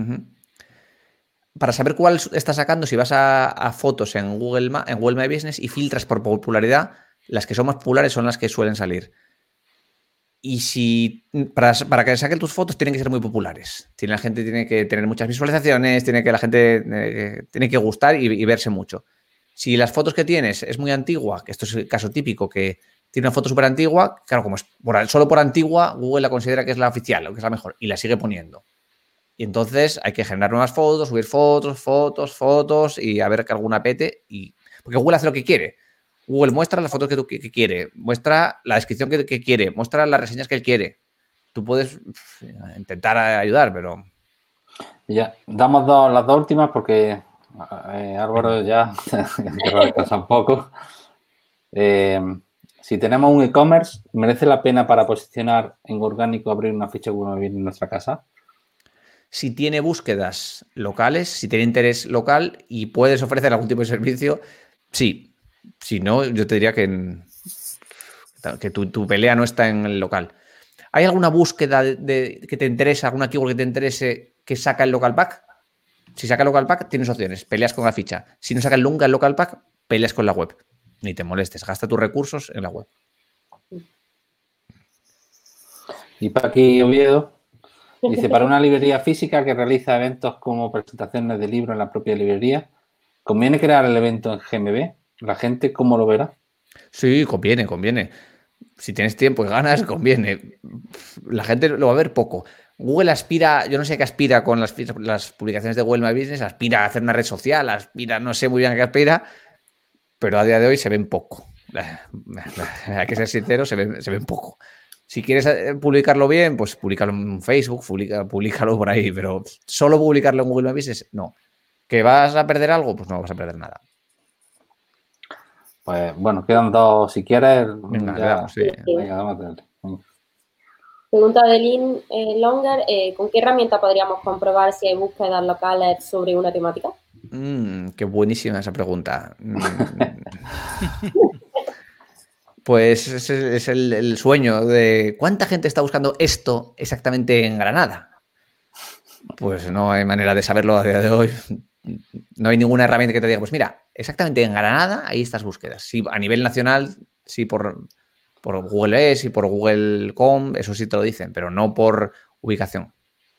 Para saber cuál está sacando, si vas a fotos en Google My Business y filtras por popularidad, las que son más populares son las que suelen salir. Y si para que saquen tus fotos tienen que ser muy populares. La gente tiene que tener muchas visualizaciones, la gente tiene que gustar y verse mucho. Si las fotos que tienes es muy antigua, que esto es el caso típico, que tiene una foto súper antigua, claro, como es solo por antigua, Google la considera que es la oficial o que es la mejor y la sigue poniendo. Y entonces hay que generar nuevas fotos, subir fotos y a ver que alguna pete. Porque Google hace lo que quiere. Google muestra las fotos que quiere, muestra la descripción que quiere, muestra las reseñas que él quiere. Tú puedes intentar ayudar, pero... Ya, damos las dos últimas porque Álvaro ya descansa un poco. Si tenemos un e-commerce, ¿merece la pena para posicionar en orgánico abrir una ficha Google My Business en nuestra casa? Si tiene búsquedas locales, si tiene interés local y puedes ofrecer algún tipo de servicio, sí. Si no, yo te diría que tu pelea no está en el local. ¿Hay alguna búsqueda que te interesa, alguna keyword que te interese que saca el local pack? Si saca el local pack, tienes opciones. Peleas con la ficha. Si no saca nunca el local pack, peleas con la web. Ni te molestes. Gasta tus recursos en la web. Y Paqui Oviedo dice, para una librería física que realiza eventos como presentaciones de libros en la propia librería, ¿conviene crear el evento en GMB? ¿La gente cómo lo verá? Sí, conviene. Si tienes tiempo y ganas, conviene. La gente lo va a ver poco. Google aspira, yo no sé qué aspira con las publicaciones de Google My Business, aspira a hacer una red social, no sé muy bien a qué aspira, pero a día de hoy se ven poco. Hay que ser sincero, se ven poco. Si quieres publicarlo bien, pues públicalo en Facebook, públicalo por ahí, pero solo publicarlo en Google My Business, no. ¿Que vas a perder algo? Pues no vas a perder nada. Pues bueno, quedan dos, si quieres. Venga, quedamos, sí. Venga, dame. Pregunta de Lynn Longer, ¿con qué herramienta podríamos comprobar si hay búsquedas locales sobre una temática? Qué buenísima esa pregunta. Pues ese es el sueño de ¿cuánta gente está buscando esto exactamente en Granada? Pues no hay manera de saberlo a día de hoy. No hay ninguna herramienta que te diga, pues mira, exactamente en Granada hay estas búsquedas. Sí, a nivel nacional, sí por Google Earth y por Google.com, eso sí te lo dicen, pero no por ubicación.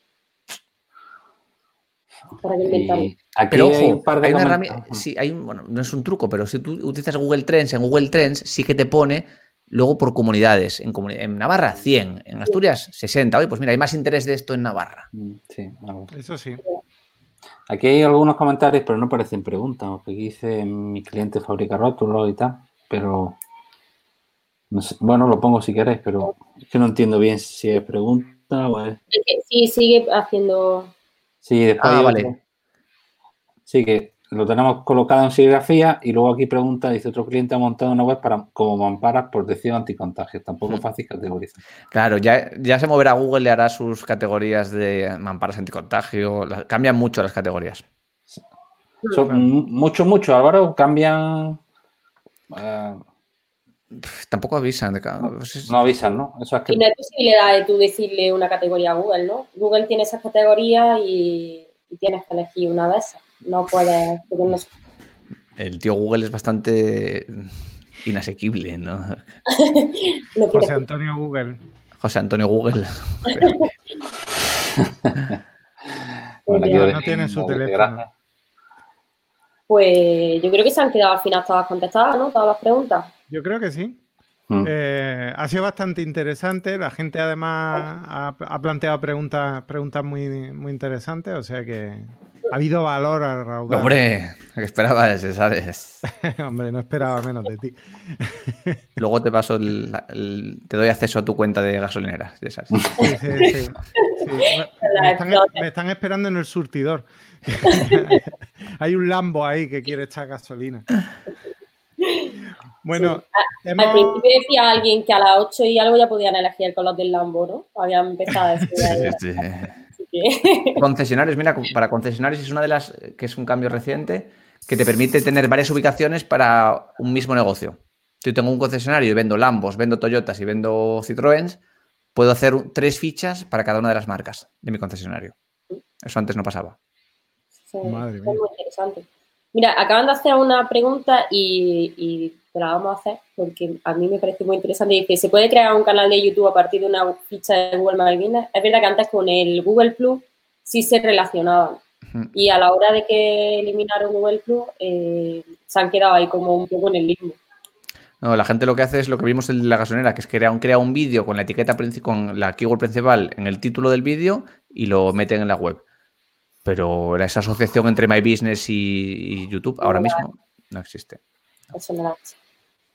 Pero ojo, hay una herramienta, sí, bueno, no es un truco, pero si tú utilizas Google Trends, en Google Trends sí que te pone luego por comunidades. En Navarra, 100. En Asturias, 60. Oye, pues mira, hay más interés de esto en Navarra. Sí, eso sí. Aquí hay algunos comentarios, pero no parecen preguntas. Porque aquí dice mi cliente fabrica rótulos y tal, pero no sé, bueno, lo pongo si queréis, pero es que no entiendo bien si es pregunta o es... Sí, sigue haciendo... Sí, después vale. Sí, que lo tenemos colocado en serigrafía y luego aquí pregunta, dice otro cliente ha montado una web como mamparas por protección anticontagio. Tampoco es fácil categorizar. Claro, ya se moverá Google, le hará sus categorías de mamparas anticontagio. Cambian mucho las categorías. Son mucho, Álvaro, cambian... Tampoco avisan. No avisan, ¿no? Eso es que... Y no hay posibilidad de tú decirle una categoría a Google, ¿no? Google tiene esas categorías y tienes que elegir una de esas. No puedes... El tío Google es bastante inasequible, ¿no? José Antonio Google. José Antonio Google. Bueno, no tiene su teléfono. Pues yo creo que se han quedado al final todas contestadas, ¿no? Todas las preguntas. Yo creo que sí. Ha sido bastante interesante. La gente además ha planteado preguntas muy, muy interesantes, o sea que ha habido valor al raudal. Hombre, ¿qué esperabas? ¿Sabes? Hombre, no esperaba menos de ti. Luego te paso te doy acceso a tu cuenta de gasolinera. Ya sabes. Sí. Me están esperando en el surtidor. Hay un Lambo ahí que quiere echar gasolina. Bueno, sí. Al principio decía alguien que a las 8 y algo ya podían elegir el color del Lambo, ¿no? Habían empezado a decir Concesionarios, mira, para concesionarios es una de las que es un cambio reciente que te permite tener varias ubicaciones para un mismo negocio. Si yo tengo un concesionario y vendo Lambos, vendo Toyotas y vendo Citroëns, puedo hacer 3 fichas para cada una de las marcas de mi concesionario. Eso antes no pasaba. Sí, Madre mía. Es muy interesante. Mira, acaban de hacer una pregunta y te la vamos a hacer porque a mí me parece muy interesante. Dice, ¿se puede crear un canal de YouTube a partir de una ficha de Google My Business? Es verdad que antes con el Google Plus sí se relacionaban. Y a la hora de que eliminaron Google Plus, se han quedado ahí como un poco en el limbo. No, la gente lo que hace es lo que vimos en la gasolinera, que es crea un vídeo con la etiqueta con la keyword principal en el título del vídeo y lo meten en la web. Pero esa asociación entre My Business y YouTube ahora mismo no existe. Eso no la hace.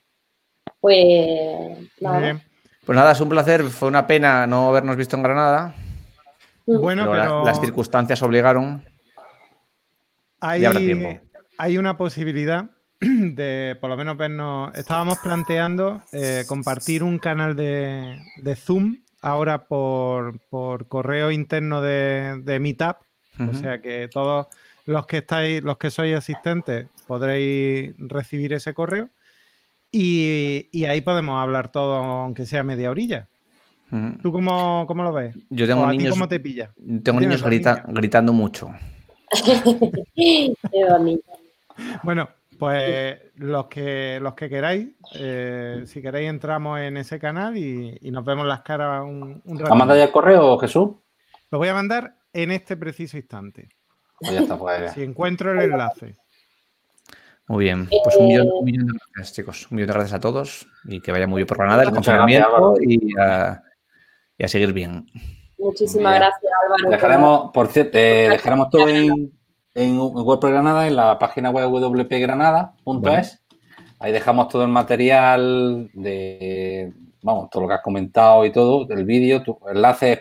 Pues nada. Muy bien. Pues nada, es un placer. Fue una pena no habernos visto en Granada. Bueno, pero las circunstancias obligaron. Y habrá tiempo. Hay una posibilidad de, por lo menos, vernos. Estábamos planteando compartir un canal de Zoom ahora por correo interno de Meetup. O sea que todos los que sois asistentes, podréis recibir ese correo y ahí podemos hablar todo, aunque sea media horilla. ¿Tú cómo lo ves? Yo tengo niños. ¿Cómo te pilla? Tengo niños gritando mucho. Bueno, pues los que queráis, si queréis entramos en ese canal y nos vemos las caras un rato. ¿Ha mandado ya el correo, Jesús? Lo voy a mandar en este preciso instante. Pues ya está, pues. Si encuentro el enlace. Muy bien. Pues un millón de gracias, chicos. Un millón de gracias a todos y que vaya muy bien por Granada el confinamiento y a seguir bien. Muchísimas gracias, Álvaro. Dejaremos, por cierto, dejaremos todo en web por Granada, en la página web www.granada.es. Ahí dejamos todo el material de, todo lo que has comentado y todo, el vídeo, enlaces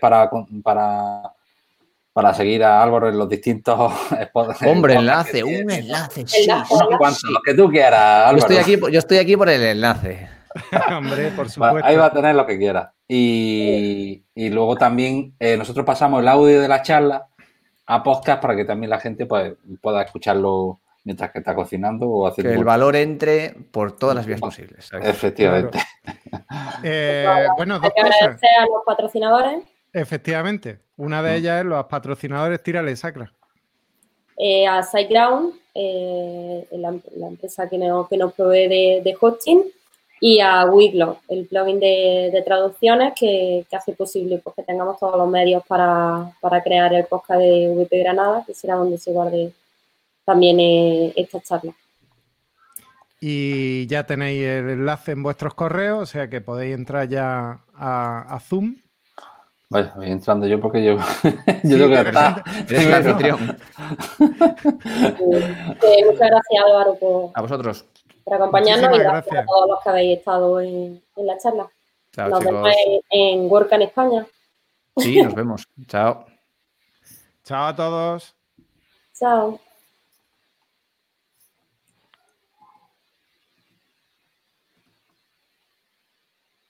para seguir a Álvaro en los distintos spots. Hombre, un enlace, sí. Unos cuantos, los que tú quieras, Álvaro. Yo estoy aquí por el enlace. Hombre, por supuesto. Ahí va a tener lo que quiera. Y luego también nosotros pasamos el audio de la charla a podcast para que también la gente pueda escucharlo mientras que está cocinando o haciendo. Que el valor entre por todas las vías posibles. ¿Sabes? Efectivamente. Bueno, dos hay que agradecer a los patrocinadores. Efectivamente. Una de ellas es los patrocinadores Tírale Sacra. A SiteGround, la empresa que nos provee de hosting, y a Wiglo, el plugin de traducciones que hace posible pues, que tengamos todos los medios para crear el podcast de VP Granada, que será donde se guarde también esta charla. Y ya tenéis el enlace en vuestros correos, o sea que podéis entrar ya a Zoom. Vaya, voy entrando yo porque yo tengo que estar. Eres el anfitrión. Muchas gracias, Álvaro, a vosotros. por acompañarnos y gracias a todos los que habéis estado en la charla. Chao, nos chicos. vemos en WordCamp España. Sí, nos vemos. Chao. Chao a todos. Chao.